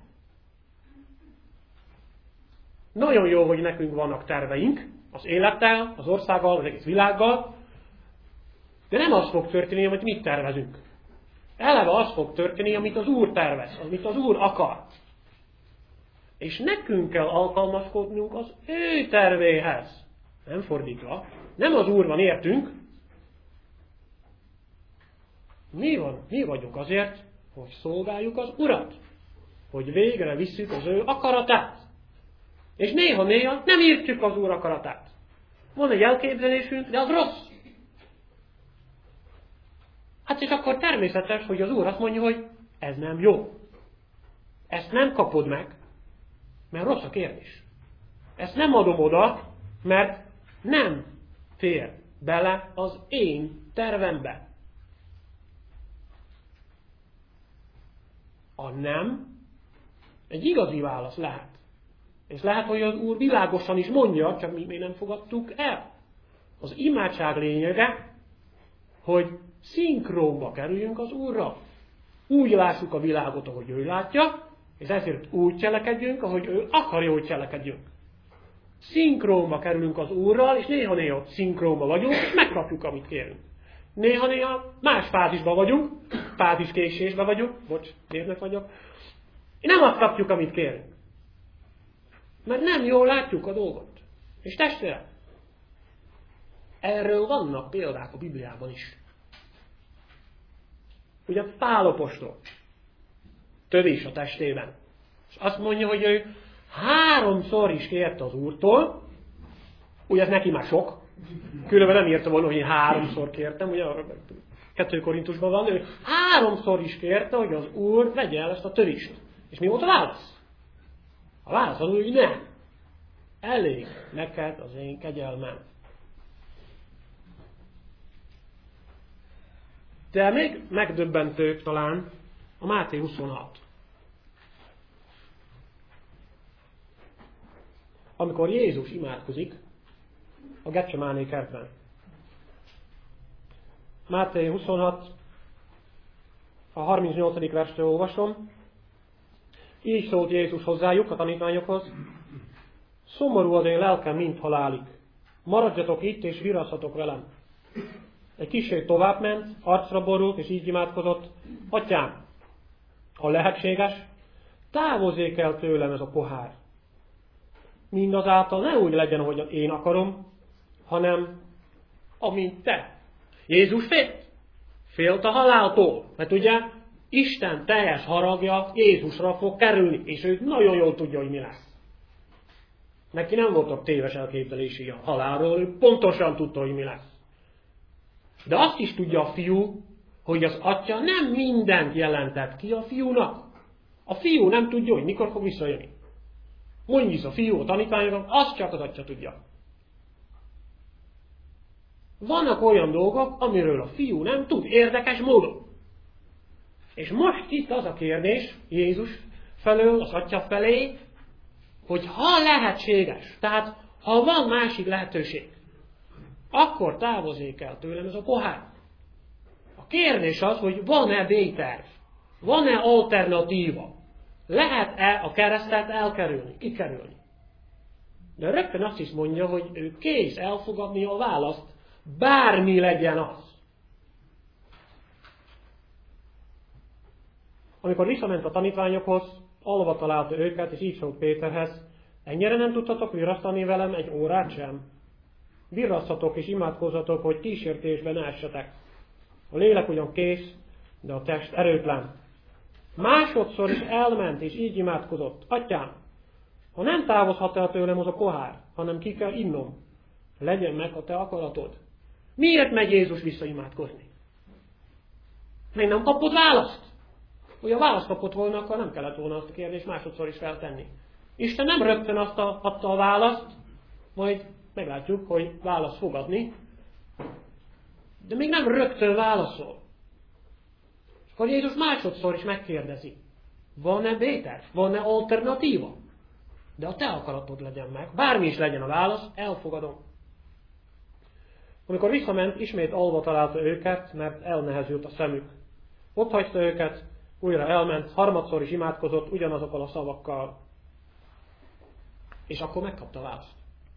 Nagyon jó, hogy nekünk vannak terveink, az élettel, az országgal, az egész világgal, de nem az fog történni, amit mit tervezünk. Eleve az fog történni, amit az Úr tervez, amit az Úr akar. És nekünk kell alkalmazkodnunk az ő tervéhez. Nem fordítva. Nem az Úr van értünk. Mi van? Mi vagyunk azért, hogy szolgáljuk az Urat. Hogy végre visszük az ő akaratát. És néha-néha nem értjük az Úr akaratát. Van egy elképzelésünk, de az rossz. Hát és akkor természetes, hogy az Úr azt mondja, hogy ez nem jó. Ezt nem kapod meg, mert rossz a kérdés. Ezt nem adom oda, mert nem fér bele az én tervembe. A nem egy igazi válasz lehet. És lehet, hogy az Úr világosan is mondja, csak mi még nem fogadtuk el. Az imádság lényege, hogy szinkrónba kerüljünk az Úrral. Úgy lássuk a világot, ahogy ő látja, és ezért úgy cselekedjünk, ahogy ő akarja, hogy cselekedjünk. Szinkrónba kerülünk az Úrral, és néha-néha szinkrónba vagyunk, és megkapjuk, amit kérünk. Néha-néha más fázisban vagyunk, fáziskésésben vagyunk, bocs, mérnök vagyok, és nem azt kapjuk, amit kérünk. Mert nem jól látjuk a dolgot. És testvérek, erről vannak példák a Bibliában is. Ugye Pál apostol tövés a testében. És azt mondja, hogy ő háromszor is kérte az Úrtól, ugye ez neki már sok, különben nem írta volna, hogy én háromszor kértem, ugye kettő Korintusban van, ő háromszor is kérte, hogy az Úr vegye el ezt a tövést. És mi volt a válasz? A válasz az, hogy nem. Elég neked az én kegyelmem. De még megdöbbentőbb talán a Máté huszonhat. Amikor Jézus imádkozik a Getsemáné kertben. Máté huszonhat, a harmincnyolcadik verstől olvasom. Így szólt Jézus hozzájuk, a tanítványokhoz. Szomorú az én lelkem, mint halálig. Maradjatok itt, és viraszhatok velem. Egy kissé tovább ment, arcra borult, és így imádkozott. Atyám, ha lehetséges, távozzék el tőlem ez a pohár. Mindazáltal ne úgy legyen, ahogy én akarom, hanem amint te. Jézus félt. Félt a haláltól. Mert ugye Isten teljes haragja Jézusra fog kerülni, és ő nagyon jól tudja, hogy mi lesz. Neki nem voltak téves elképzelési a halálról, ő pontosan tudta, hogy mi lesz. De azt is tudja a fiú, hogy az atya nem mindent jelentett ki a fiúnak. A fiú nem tudja, hogy mikor fog visszajönni. Mondjuk a fiú a tanítványoknak, azt csak az atya tudja. Vannak olyan dolgok, amiről a fiú nem tud, érdekes módon. És most itt az a kérdés Jézus felől, az atya felé, hogy ha lehetséges, tehát ha van másik lehetőség, akkor távozzék el tőlem ez a pohár. A kérdés az, hogy van-e B-terv, van-e alternatíva, lehet-e a keresztet elkerülni, kikerülni. De rögtön azt is mondja, hogy ő kész elfogadni a választ, bármi legyen az. Amikor visszament a tanítványokhoz, alva találta őket, és így szólt Péterhez, ennyire nem tudtatok virasztani velem egy órát sem? Virrasszatok és imádkozzatok, hogy kísértésben ne essetek. A lélek ugyan kész, de a test erőtlen. Másodszor is elment, és így imádkozott. Atyám, ha nem távozhat el tőlem az a pohár, hanem ki kell innom, legyen meg a te akaratod. Miért megy Jézus visszaimádkozni? Még nem kapott választ. Hogy a választ kapott volna, akkor nem kellett volna azt a kérdést másodszor is feltenni. Isten nem rögtön azt a, adta a választ, majd meglátjuk, hogy választ fog adni, de még nem rögtön válaszol. És akkor Jézus másodszor is megkérdezi, van-e B-terv, van-e alternatíva? De a te akaratod legyen meg, bármi is legyen a válasz, elfogadom. Amikor visszament, ismét alva találta őket, mert elnehezült a szemük. Ott hagyta őket, újra elment, harmadszor is imádkozott ugyanazokkal a szavakkal. És akkor megkapta a választ.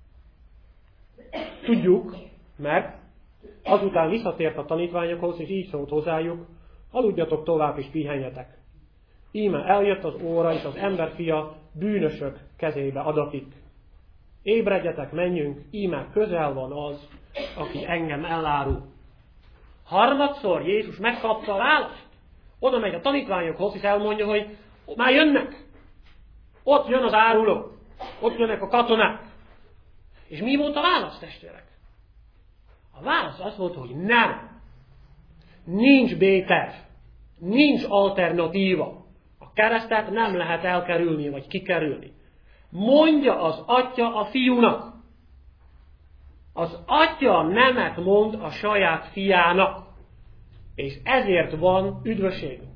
Tudjuk, mert azután visszatért a tanítványokhoz, és így szólt hozzájuk, aludjatok tovább és pihenjetek. Íme eljött az óra, és az emberfia bűnösök kezébe adatik. Ébredjetek, menjünk, íme közel van az, aki engem elárul. Harmadszor Jézus megkapta a választ. Oda megy a tanítványokhoz, és elmondja, hogy már jönnek. Ott jön az áruló. Ott jönnek a katonák. És mi volt a válasz, testvérek? A válasz az volt, hogy nem. Nincs B-terv. Nincs alternatíva. A keresztet nem lehet elkerülni, vagy kikerülni. Mondja az atya a fiúnak. Az atya nemet mond a saját fiának. És ezért van üdvösségünk.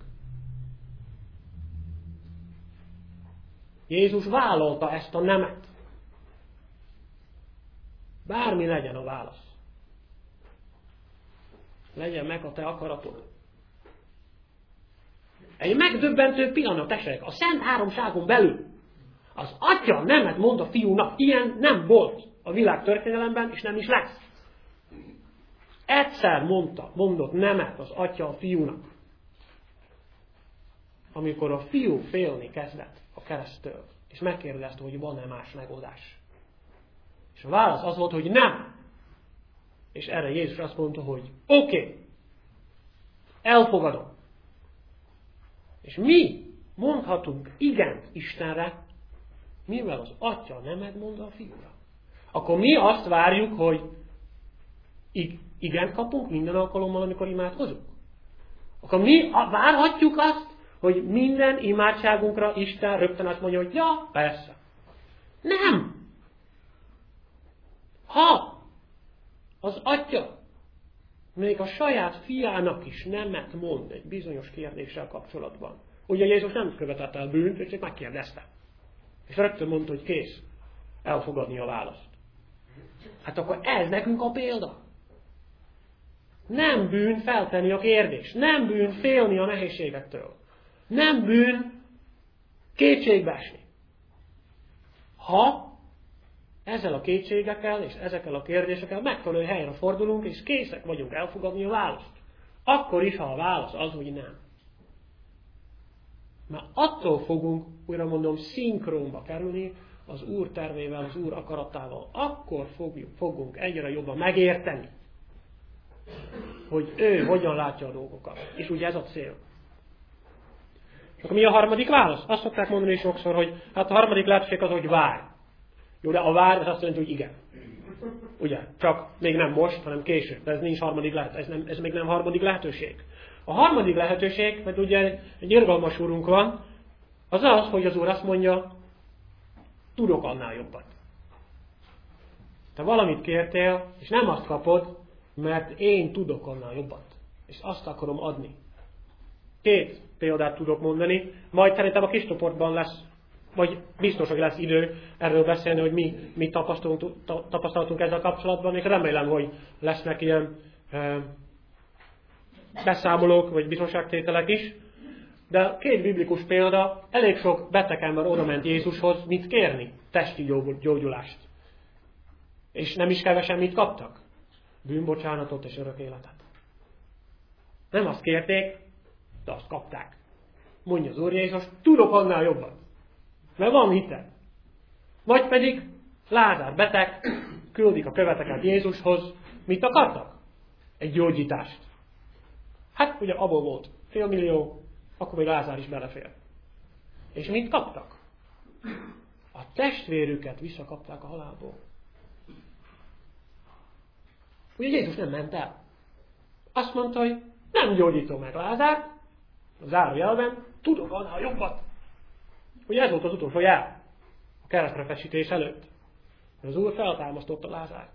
Jézus vállalta ezt a nemet. Bármi legyen a válasz. Legyen meg a te akaratod. Egy megdöbbentő pillanat, tessék, a Szent Háromságon belül az atya nemet mond a fiúnak. Ilyen nem volt a világ történelemben, és nem is lesz. Egyszer mondta, mondott nemet az atya a fiúnak. Amikor a fiú félni kezdett a kereszttől, és megkérdezte, hogy van-e más megoldás. És a válasz az volt, hogy nem. És erre Jézus azt mondta, hogy oké, okay, elfogadom. És mi mondhatunk igent Istenre, mivel az atya nemet mond a fiúra. Akkor mi azt várjuk, hogy igent kapunk minden alkalommal, amikor imádkozunk. Akkor mi várhatjuk azt, hogy minden imádságunkra Isten rögtön azt mondja, hogy ja, persze. Nem. Ha az atya még a saját fiának is nemet mond egy bizonyos kérdéssel kapcsolatban. Ugye Jézus nem követett el bűnt, és csak megkérdezte. És rögtön mondta, hogy kész elfogadni a választ. Hát akkor ez nekünk a példa. Nem bűn feltenni a kérdést. Nem bűn félni a nehézségektől. Nem bűn kétségbe esni. Ha ezzel a kétségekkel és ezekkel a kérdésekkel megfelelő helyre fordulunk, és készek vagyunk elfogadni a választ. Akkor is, ha a válasz az, hogy nem. Mert attól fogunk, újra mondom, szinkronba kerülni az Úr tervével, az Úr akaratával. Akkor fogjuk, fogunk egyre jobban megérteni, hogy ő hogyan látja a dolgokat. És ugye ez a cél. És akkor mi a harmadik válasz? Azt szokták mondani sokszor, hogy hát a harmadik lehetőség az, hogy várj. Jó, de a várj az azt jelenti, hogy igen. Ugye? Csak még nem most, hanem később. De ez nincs harmadik lehetőség. Ez, nem, ez még nem harmadik lehetőség. A harmadik lehetőség, mert ugye egy irgalmas úrunk van, az az, hogy az Úr azt mondja, tudok annál jobbat. Te valamit kértél, és nem azt kapod, mert én tudok annál jobbat. És azt akarom adni. Két példát tudok mondani, majd szerintem a kis csoportban lesz, vagy biztos, hogy lesz idő erről beszélni, hogy mi, mi tapasztaltunk, tapasztaltunk ezzel kapcsolatban, és remélem, hogy lesznek ilyen e, beszámolók, vagy bizonságtételek is. De két biblikus példa, elég sok beteg ember oda ment Jézushoz, mit kérni? Testi gyógyulást. És nem is kevesen mit kaptak? Bűnbocsánatot és örök életet. Nem azt kérték, de azt kapták. Mondja az Úr Jézus, tudok annál jobban. Mert van hitem. Vagy pedig Lázár beteg, küldik a követeket Jézushoz. Mit akartak? Egy gyógyítást. Hát ugye abból volt félmillió, akkor még Lázár is belefér. És mit kaptak? A testvérüket visszakapták a halálból. Ugye Jézus nem ment el. Azt mondta, hogy nem gyógyítom meg Lázárt, a zárójelben, tudok annál jobbat. Ugye ez volt az utolsó jel a keresztre feszítés előtt. Az Úr feltámasztotta Lázárt.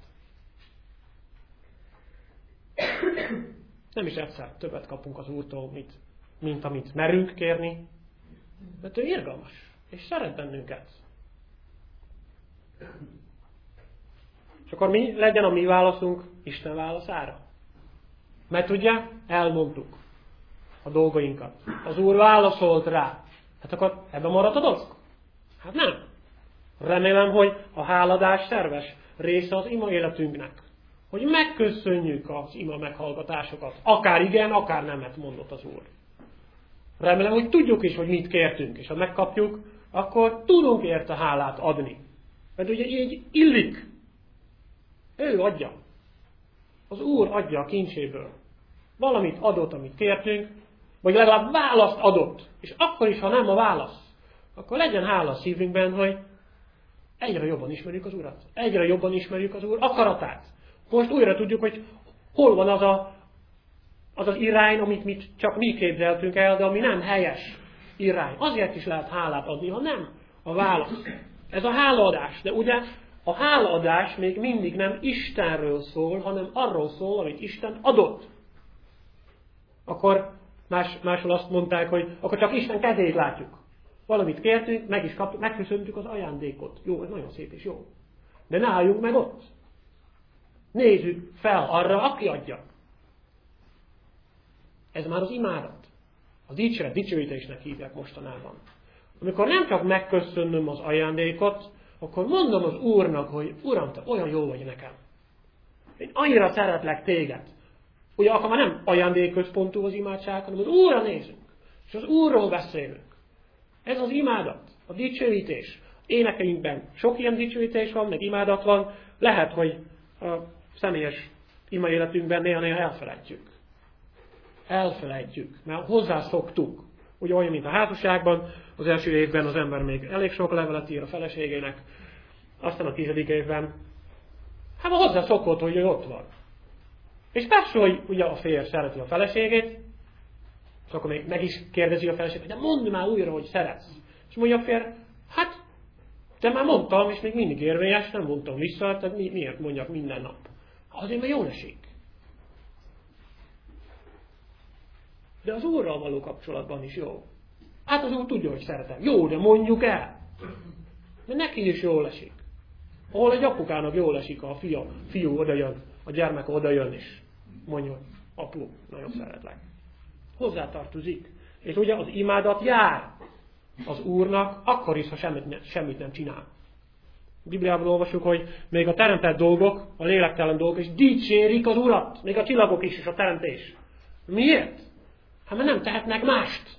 Nem is egyszer többet kapunk az Úrtól, mint, mint amit merünk kérni. Mert ő irgalmas, és szeret bennünket. És akkor mi legyen a mi válaszunk Isten válaszára? Mert ugye elmondtuk a dolgainkat. Az Úr válaszolt rá. Hát akkor ebben marad a dolog? Hát nem. Remélem, hogy a háladás szerves része az ima életünknek. Hogy megköszönjük az ima meghallgatásokat. Akár igen, akár nemet mondott az Úr. Remélem, hogy tudjuk is, hogy mit kértünk. És ha megkapjuk, akkor tudunk érte hálát adni. Mert ugye így illik. Ő adja. Az Úr adja a kincséből. Valamit adott, amit kértünk, vagy legalább választ adott. És akkor is, ha nem a válasz, akkor legyen hála a szívünkben, hogy egyre jobban ismerjük az Urat. Egyre jobban ismerjük az Úr akaratát. Most újra tudjuk, hogy hol van az a, az, az irány, amit mi, csak mi képzeltünk el, de ami nem helyes irány. Azért is lehet hálát adni, ha nem a válasz. Ez a hálaadás. De ugye a hálaadás még mindig nem Istenről szól, hanem arról szól, amit Isten adott. Akkor más, máshol azt mondták, hogy akkor csak Isten kezét látjuk. Valamit kértünk, meg is kaptuk, megköszöntük az ajándékot. Jó, ez nagyon szép és jó. De ne álljunk meg ott. Nézzük fel arra, aki adja. Ez már az imádat. A dicséret, dicsőítésnek hívják mostanában. Amikor nem csak megköszönöm az ajándékot, akkor mondom az Úrnak, hogy Uram, te olyan jó vagy nekem. Én annyira szeretlek téged. Ugye akkor már nem ajándékközpontú az imádság, hanem az Úrra nézünk. És az Úrról beszélünk. Ez az imádat, a dicsőítés. Énekeinkben sok ilyen dicsőítés van, meg imádat van. Lehet, hogy a személyes ima életünkben néha-néha elfelejtjük. Elfelejtjük, mert hozzászoktuk. Ugye olyan, mint a házasságban, az első évben az ember még elég sok levelet ír a feleségének, aztán a tizedik évben, hát hozzászokott, hogy ő ott van. És persze, hogy ugye a férj szereti a feleségét, és akkor még meg is kérdezi a feleséget, de mondd már újra, hogy szeretsz. És mondja a férj, hát, de már mondtam, és még mindig érvényes, nem mondtam vissza, tehát mi, miért mondjak minden nap? Azért, mert jól esik. De az Úrral való kapcsolatban is jó. Hát az Úr tudja, hogy szeretem. Jó, de mondjuk el. De neki is jól esik. Ahol egy apukának jól esik, a fia, fiú odajön, a gyermek odajön is. Mondja, apu, nagyon szeretlek. Hozzátartozik. És ugye az imádat jár az Úrnak, akkor is, ha semmit, semmit nem csinál. A Bibliában olvasjuk, hogy még a teremtett dolgok, a lélektelen dolgok is dicsérik az Urat. Még a csillagok is, és a teremtés. Miért? Hát mert nem tehetnek mást.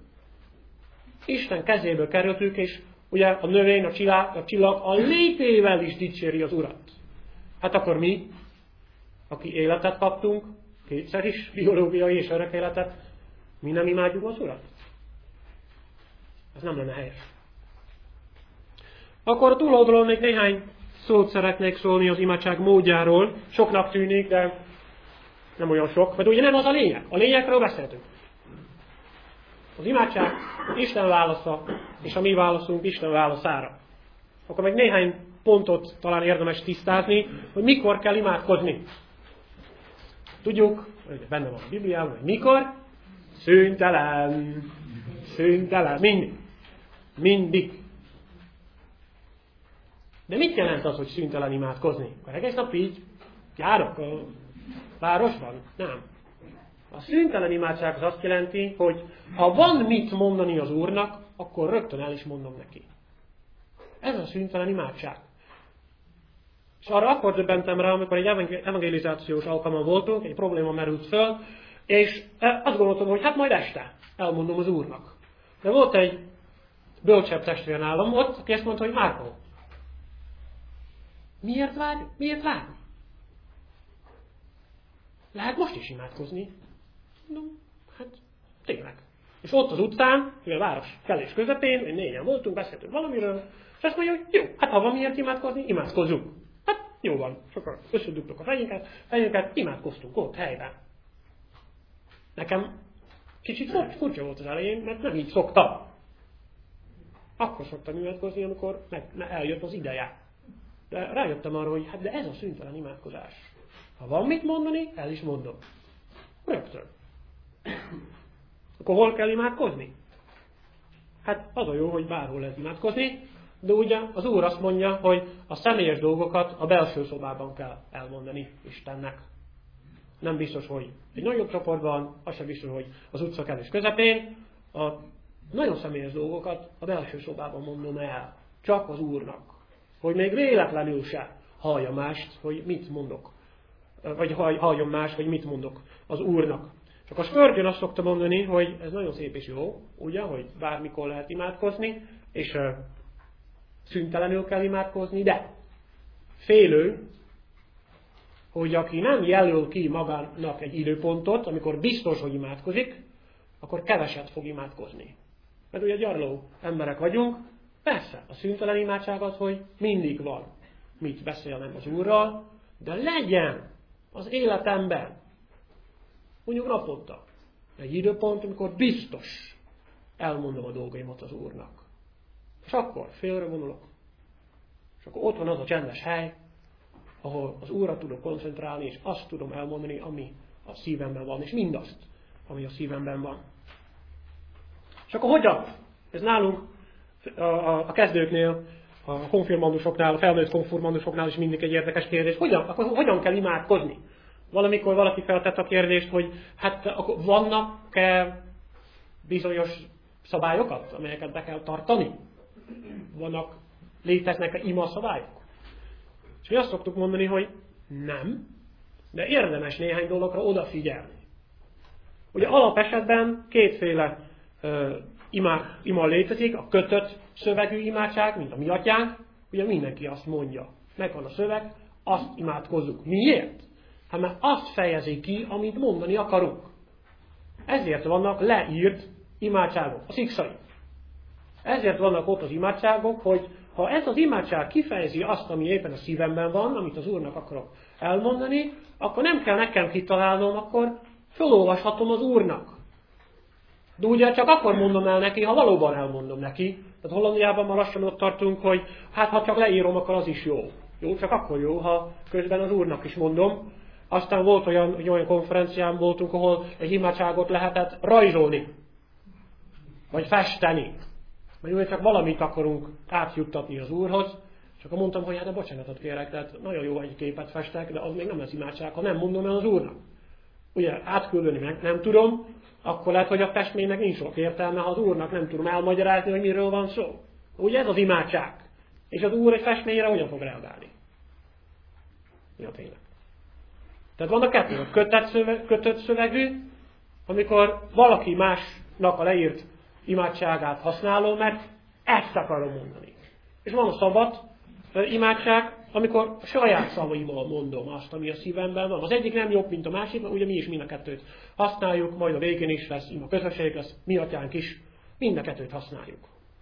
Isten kezéből kerültük, és ugye a növény, a csillag, a csillag a létével is dicséri az Urat. Hát akkor mi, aki életet kaptunk, kétszer is, biológiai és örök életet, mi nem imádjuk az Urat? Ez nem lenne helyes. Akkor a túloldalon még néhány szót szeretnék szólni az imádság módjáról. Soknak tűnik, de nem olyan sok, mert ugye nem az a lényeg. A lényegről beszéltünk. Az imádság Isten válasza, és a mi válaszunk Isten válaszára. Akkor meg néhány pontot talán érdemes tisztázni, hogy mikor kell imádkozni. Tudjuk, hogy benne van a Bibliában, hogy mikor? Szüntelen. Szüntelen. Mindig. Mindig. De mit jelent az, hogy szüntelen imádkozni? Akkor egész nap így járok a városban? Nem. A szüntelen imádság az azt jelenti, hogy ha van mit mondani az Úrnak, akkor rögtön el is mondom neki. Ez a szüntelen imádság. És arra akkor döbbentem rá, amikor egy evangelizációs alkalman voltunk, egy probléma merült föl, és azt gondoltam, hogy hát majd este elmondom az Úrnak. De volt egy bölcsebb testvér nálam ott, aki ezt mondta, hogy Márkó, miért várj? Miért várj? Lehet most is imádkozni. No, hát tényleg. És ott az utcán, a város kelés közepén, mi négyen voltunk, beszéltünk valamiről, és azt mondja, hogy jó, hát ha van miért imádkozni, imádkozzunk. Hát jó van, sokan összedugtuk a fejünket, fejünket, imádkoztunk ott helyben. Nekem kicsit furcsa volt az elején, mert nem így szoktam. Akkor szoktam imádkozni, amikor meg, eljött az ideje. De rájöttem arra, hogy hát de ez a szüntelen imádkozás. Ha van mit mondani, el is mondom. Rögtön. Akkor hol kell imádkozni? Hát az a jó, hogy bárhol lehet imádkozni, de ugye az Úr azt mondja, hogy a személyes dolgokat a belső szobában kell elmondani Istennek. Nem biztos, hogy egy nagyobb csoportban, az sem biztos, hogy az utcakelés közepén, a nagyon személyes dolgokat a belső szobában mondom el. Csak az Úrnak. Hogy még véletlenül se hallja mást, hogy mit mondok. Vagy halljon más, hogy mit mondok az Úrnak. Csak a Spurgeon azt szokta mondani, hogy ez nagyon szép és jó, ugye, hogy bármikor lehet imádkozni, és uh, szüntelenül kell imádkozni, de félő, hogy aki nem jelöl ki magának egy időpontot, amikor biztos, hogy imádkozik, akkor keveset fog imádkozni. Mert ugye gyarló emberek vagyunk, persze, a szüntelen imádság az, hogy mindig van mit beszélnem az Úrral, de legyen az életemben, mondjuk naponta, egy időpont, amikor biztos elmondom a dolgaimat az Úrnak. És akkor félre vonulok. És akkor ott van az a csendes hely, ahol az Úrra tudok koncentrálni, és azt tudom elmondani, ami a szívemben van, és mindazt, ami a szívemben van. És akkor hogyan? Ez nálunk a, a, a kezdőknél, a konfirmandusoknál, a felnőtt konfirmandusoknál is mindig egy érdekes kérdés. Hogyan, akkor hogyan kell imádkozni? Valamikor valaki feltett a kérdést, hogy hát akkor vannak-e bizonyos szabályokat, amelyeket be kell tartani? Vannak, léteznek-e ima szabályok? És mi azt szoktuk mondani, hogy nem, de érdemes néhány dologra odafigyelni. Ugye alapesetben kétféle uh, ima, ima létezik, a kötött szövegű imádság, mint a mi atyánk, ugye mindenki azt mondja. Megvan a szöveg, azt imádkozzuk. Miért? Hát mert azt fejezi ki, amit mondani akarunk. Ezért vannak leírt imádságok, a szikszai. Ezért vannak ott az imádságok, hogy ha ez az imádság kifejezi azt, ami éppen a szívemben van, amit az Úrnak akarok elmondani, akkor nem kell nekem kitalálnom, akkor felolvashatom az Úrnak. De ugye csak akkor mondom el neki, ha valóban elmondom neki. Tehát Hollandiában már lassan ott tartunk, hogy hát ha csak leírom, akkor az is jó. Jó, csak akkor jó, ha közben az Úrnak is mondom. Aztán volt olyan, hogy olyan konferencián voltunk, ahol egy imádságot lehetett rajzolni. Vagy festeni. Mert ugye csak valamit akarunk átjuttatni az Úrhoz, és akkor mondtam, hogy hát de bocsánatot kérek, tehát nagyon jó egy képet festek, de az még nem lesz imádság, ha nem mondom el az Úrnak. Ugye átküldeni meg nem tudom, akkor lehet, hogy a festménynek nincs sok értelme, ha az Úrnak nem tudom elmagyarázni, hogy miről van szó. Ugye ez az imádság. És az Úr egy festményre hogyan fog reagálni? Ja, tényleg. Tehát van a kettő, a kötött, szöveg, kötött szövegű, amikor valaki másnak a leírt imádságát használom, mert ezt akarom mondani. És van a szabad imádság, amikor a saját szavaimmal mondom azt, ami a szívemben van. Az egyik nem jobb, mint a másik, mert ugye mi is mind a kettőt használjuk, majd a végén is lesz, ima közösség lesz, mi atyánk is, mind a kettőt használjuk.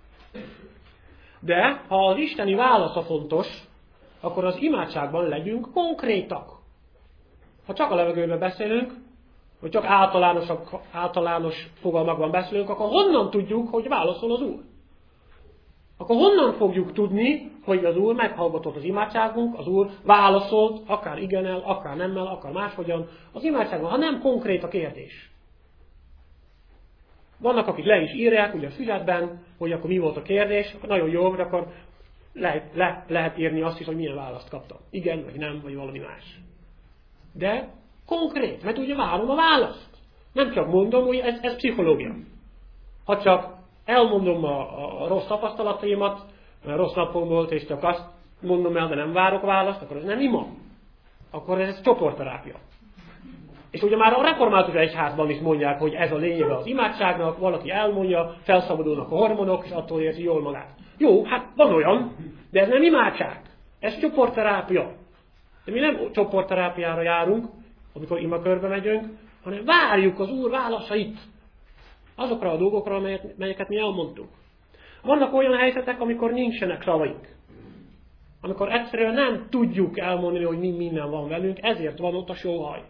De ha az isteni válasza fontos, akkor az imádságban legyünk konkrétak. Ha csak a levegőben beszélünk, vagy csak általános fogalmakban beszélünk, akkor honnan tudjuk, hogy válaszol az Úr? Akkor honnan fogjuk tudni, hogy az Úr meghallgatott az imádságunk, az Úr válaszolt, akár igennel, akár nemmel, akár máshogyan az imádságban, ha nem konkrét a kérdés. Vannak, akik le is írják, ugye a füzetben, hogy akkor mi volt a kérdés, akkor nagyon jó, hogy akkor le, le lehet írni azt is, hogy milyen választ kaptam. Igen, vagy nem, vagy valami más. De konkrét, mert ugye várom a választ. Nem csak mondom, hogy ez, ez pszichológia. Ha csak elmondom a, a rossz tapasztalataimat, mert rossz napom volt, és csak azt mondom el, de nem várok választ, akkor ez nem ima. Akkor ez csoportterápia. És ugye már a református egyházban is mondják, hogy ez a lényege az imádságnak, valaki elmondja, felszabadulnak a hormonok, és attól érzi jól magát. Jó, hát van olyan, de ez nem imádság. Ez csoportterápia. De mi nem csoportterápiára járunk, amikor imakörbe megyünk, hanem várjuk az Úr válaszait azokra a dolgokra, melyeket mi elmondtunk. Vannak olyan helyzetek, amikor nincsenek szavaink. Amikor egyszerűen nem tudjuk elmondani, hogy mi minden van velünk, ezért van ott a sóhaj.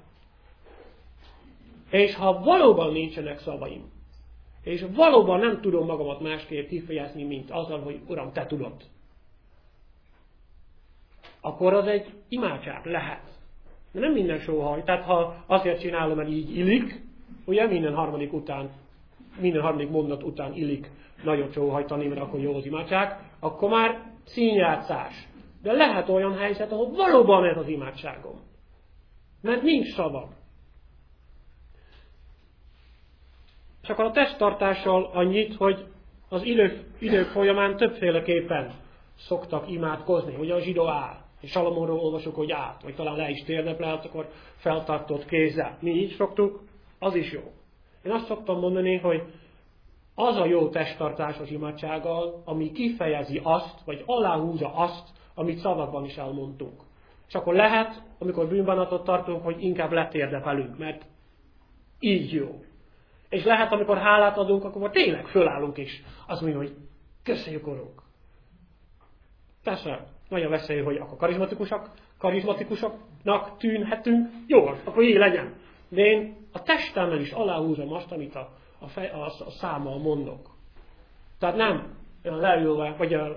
És ha valóban nincsenek szavaim, és valóban nem tudom magamat másképp kifejezni, mint azzal, hogy Uram, Te tudod, akkor az egy imádság lehet. De nem minden sóhaj. Tehát ha azért csinálom, mert így illik, ugye minden harmadik után, minden harmadik mondat után illik nagyot sóhajtani, mert akkor jó az imádság, akkor már színjátszás. De lehet olyan helyzet, ahol valóban ez az imádságom. Mert nincs szavam. És akkor a testtartással annyit, hogy az idők, idők folyamán többféleképpen szoktak imádkozni. Ugye a zsidó áll. És Salamonról olvasok, hogy állt, vagy talán le is térdeplelt, akkor feltartott kézzel. Mi így szoktuk, az is jó. Én azt szoktam mondani, hogy az a jó testtartásos imádsággal, ami kifejezi azt, vagy aláhúzza azt, amit szavakban is elmondtunk. És akkor lehet, amikor bűnbánatot tartunk, hogy inkább letérdepelünk, mert így jó. És lehet, amikor hálát adunk, akkor tényleg fölállunk is. Azt mondjuk, hogy köszönjük, Urunk. Persze, nagy a veszély, hogy akkor karizmatikusak, karizmatikusoknak tűnhetünk. Jó, akkor így legyen. De én a testemmel is aláhúzom azt, amit a, a, fej, a, a számmal mondok. Tehát nem leülve, vagy a,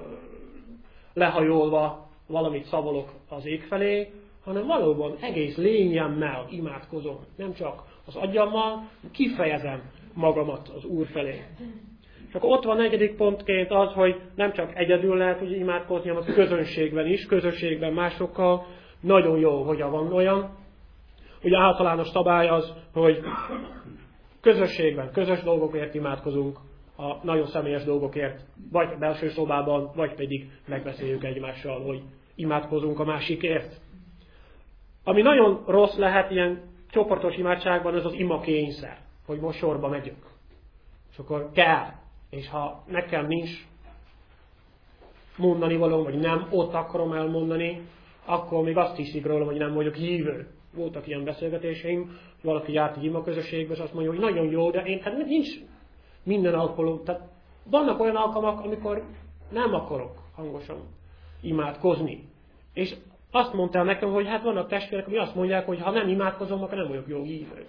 lehajolva valamit szavolok az ég felé, hanem valóban egész lényemmel imádkozom. Nem csak az agyammal, kifejezem magamat az Úr felé. És akkor ott van negyedik pontként az, hogy nem csak egyedül lehet ugye imádkozni, hanem a közönségben is, közösségben másokkal. Nagyon jó, hogyha van olyan. Ugye általános szabály az, hogy közösségben, közös dolgokért imádkozunk, a nagyon személyes dolgokért, vagy belső szobában, vagy pedig megbeszéljük egymással, hogy imádkozunk a másikért. Ami nagyon rossz lehet ilyen csoportos imádságban, ez az imakényszer, hogy most sorba megyünk. És akkor kell. És ha nekem nincs mondani való, vagy nem ott akarom elmondani, akkor még azt hiszik rólam, hogy nem vagyok hívő. Voltak ilyen beszélgetéseim, valaki járt egy imaközösségbe, és azt mondja, hogy nagyon jó, de én hát nincs minden alkalom. Tehát vannak olyan alkalmak, amikor nem akarok hangosan imádkozni. És azt mondta nekem, hogy hát vannak testvérek, ami azt mondják, hogy ha nem imádkozom, akkor nem vagyok jó hívő.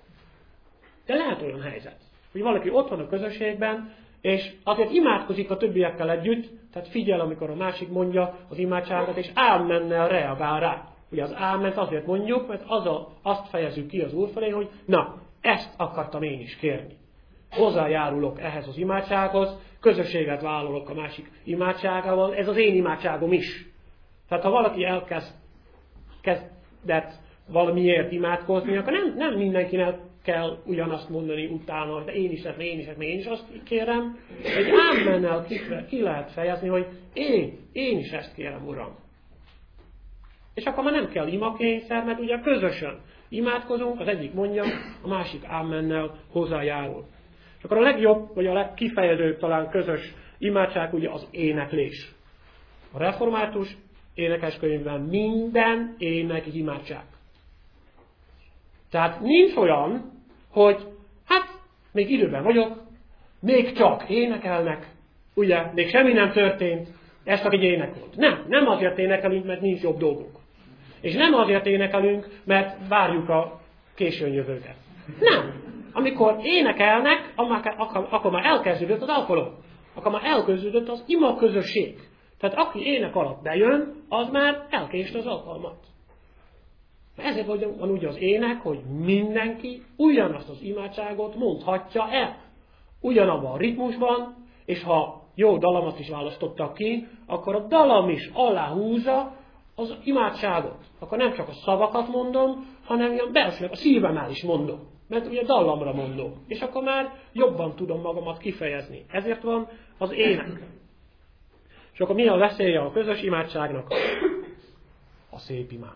De lehet olyan helyzet, hogy valaki ott van a közösségben, és azért imádkozik a többiekkel együtt, tehát figyel, amikor a másik mondja az imádságot, és ámennel reagál rá. Ugye az áment azért mondjuk, mert az a, azt fejezzük ki az Úr felé, hogy na, ezt akartam én is kérni. Hozzájárulok ehhez az imádsághoz, közösséget vállalok a másik imádságával, ez az én imádságom is. Tehát ha valaki elkezd kezdett valamiért imádkozni, akkor nem, nem mindenkinek kell ugyanazt mondani utána, de én is, de én is, de én is azt kérem. Egy ámmennel ki, ki lehet fejezni, hogy én, én is ezt kérem, Uram. És akkor már nem kell imakényszer, mert ugye közösen imádkozunk, az egyik mondja, a másik ámmennel hozzájárul. És akkor a legjobb, vagy a legkifejezőbb talán közös imádság ugye az éneklés. A református énekeskönyvben minden ének imádság. Tehát nincs olyan, hogy hát még időben vagyok, még csak énekelnek, ugye, még semmi nem történt, ez csak egy ének volt. Nem, nem azért énekelünk, mert nincs jobb dolgunk. És nem azért énekelünk, mert várjuk a későn jövőket. Nem. Amikor énekelnek, akkor már elkezdődött az alkalom. Akkor már elkezdődött az ima közösség. Tehát aki ének alatt bejön, az már elkéste az alkalmat. Ezért van úgy az ének, hogy mindenki ugyanazt az imádságot mondhatja el. Ugyanabban a ritmusban, és ha jó dalamat is választottak ki, akkor a dalam is aláhúzza az imádságot. Akkor nem csak a szavakat mondom, hanem ilyen belsőleg a szívemmel is mondom. Mert ugye dallamra mondom. És akkor már jobban tudom magamat kifejezni. Ezért van az ének. És akkor mi a veszélye a közös imádságnak? A szép imám.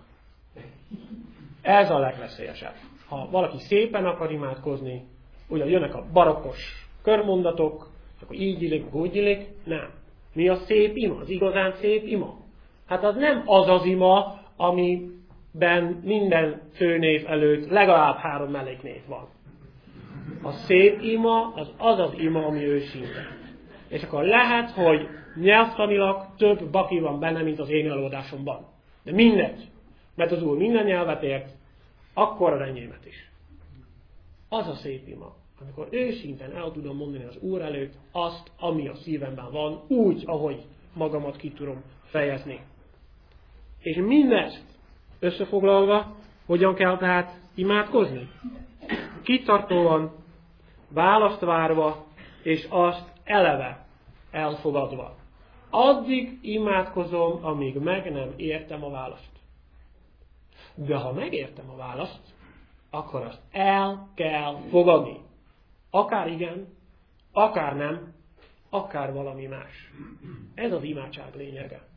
Ez a legveszélyesebb. Ha valaki szépen akar imádkozni, ugye jönnek a barokkos körmondatok, akkor így illik, úgy illik, nem. Mi a szép ima? Az igazán szép ima? Hát az nem az az ima, amiben minden főnév előtt legalább három melléknév van. A szép ima az az az ima, ami őszinte. És akkor lehet, hogy nyelvtanilag több baki van benne, mint az én előadásomban. De mindegy. Mert az Úr minden nyelvet ért, akkor a enyémet is. Az a szép ima, amikor őszinten el tudom mondani az Úr előtt azt, ami a szívemben van, úgy, ahogy magamat ki tudom fejezni. És mindezt összefoglalva, hogyan kell tehát imádkozni? Kitartóan, választ várva, és azt eleve elfogadva. Addig imádkozom, amíg meg nem értem a választ. De ha megértem a választ, akkor azt el kell fogadni. Akár igen, akár nem, akár valami más. Ez az imádság lényege.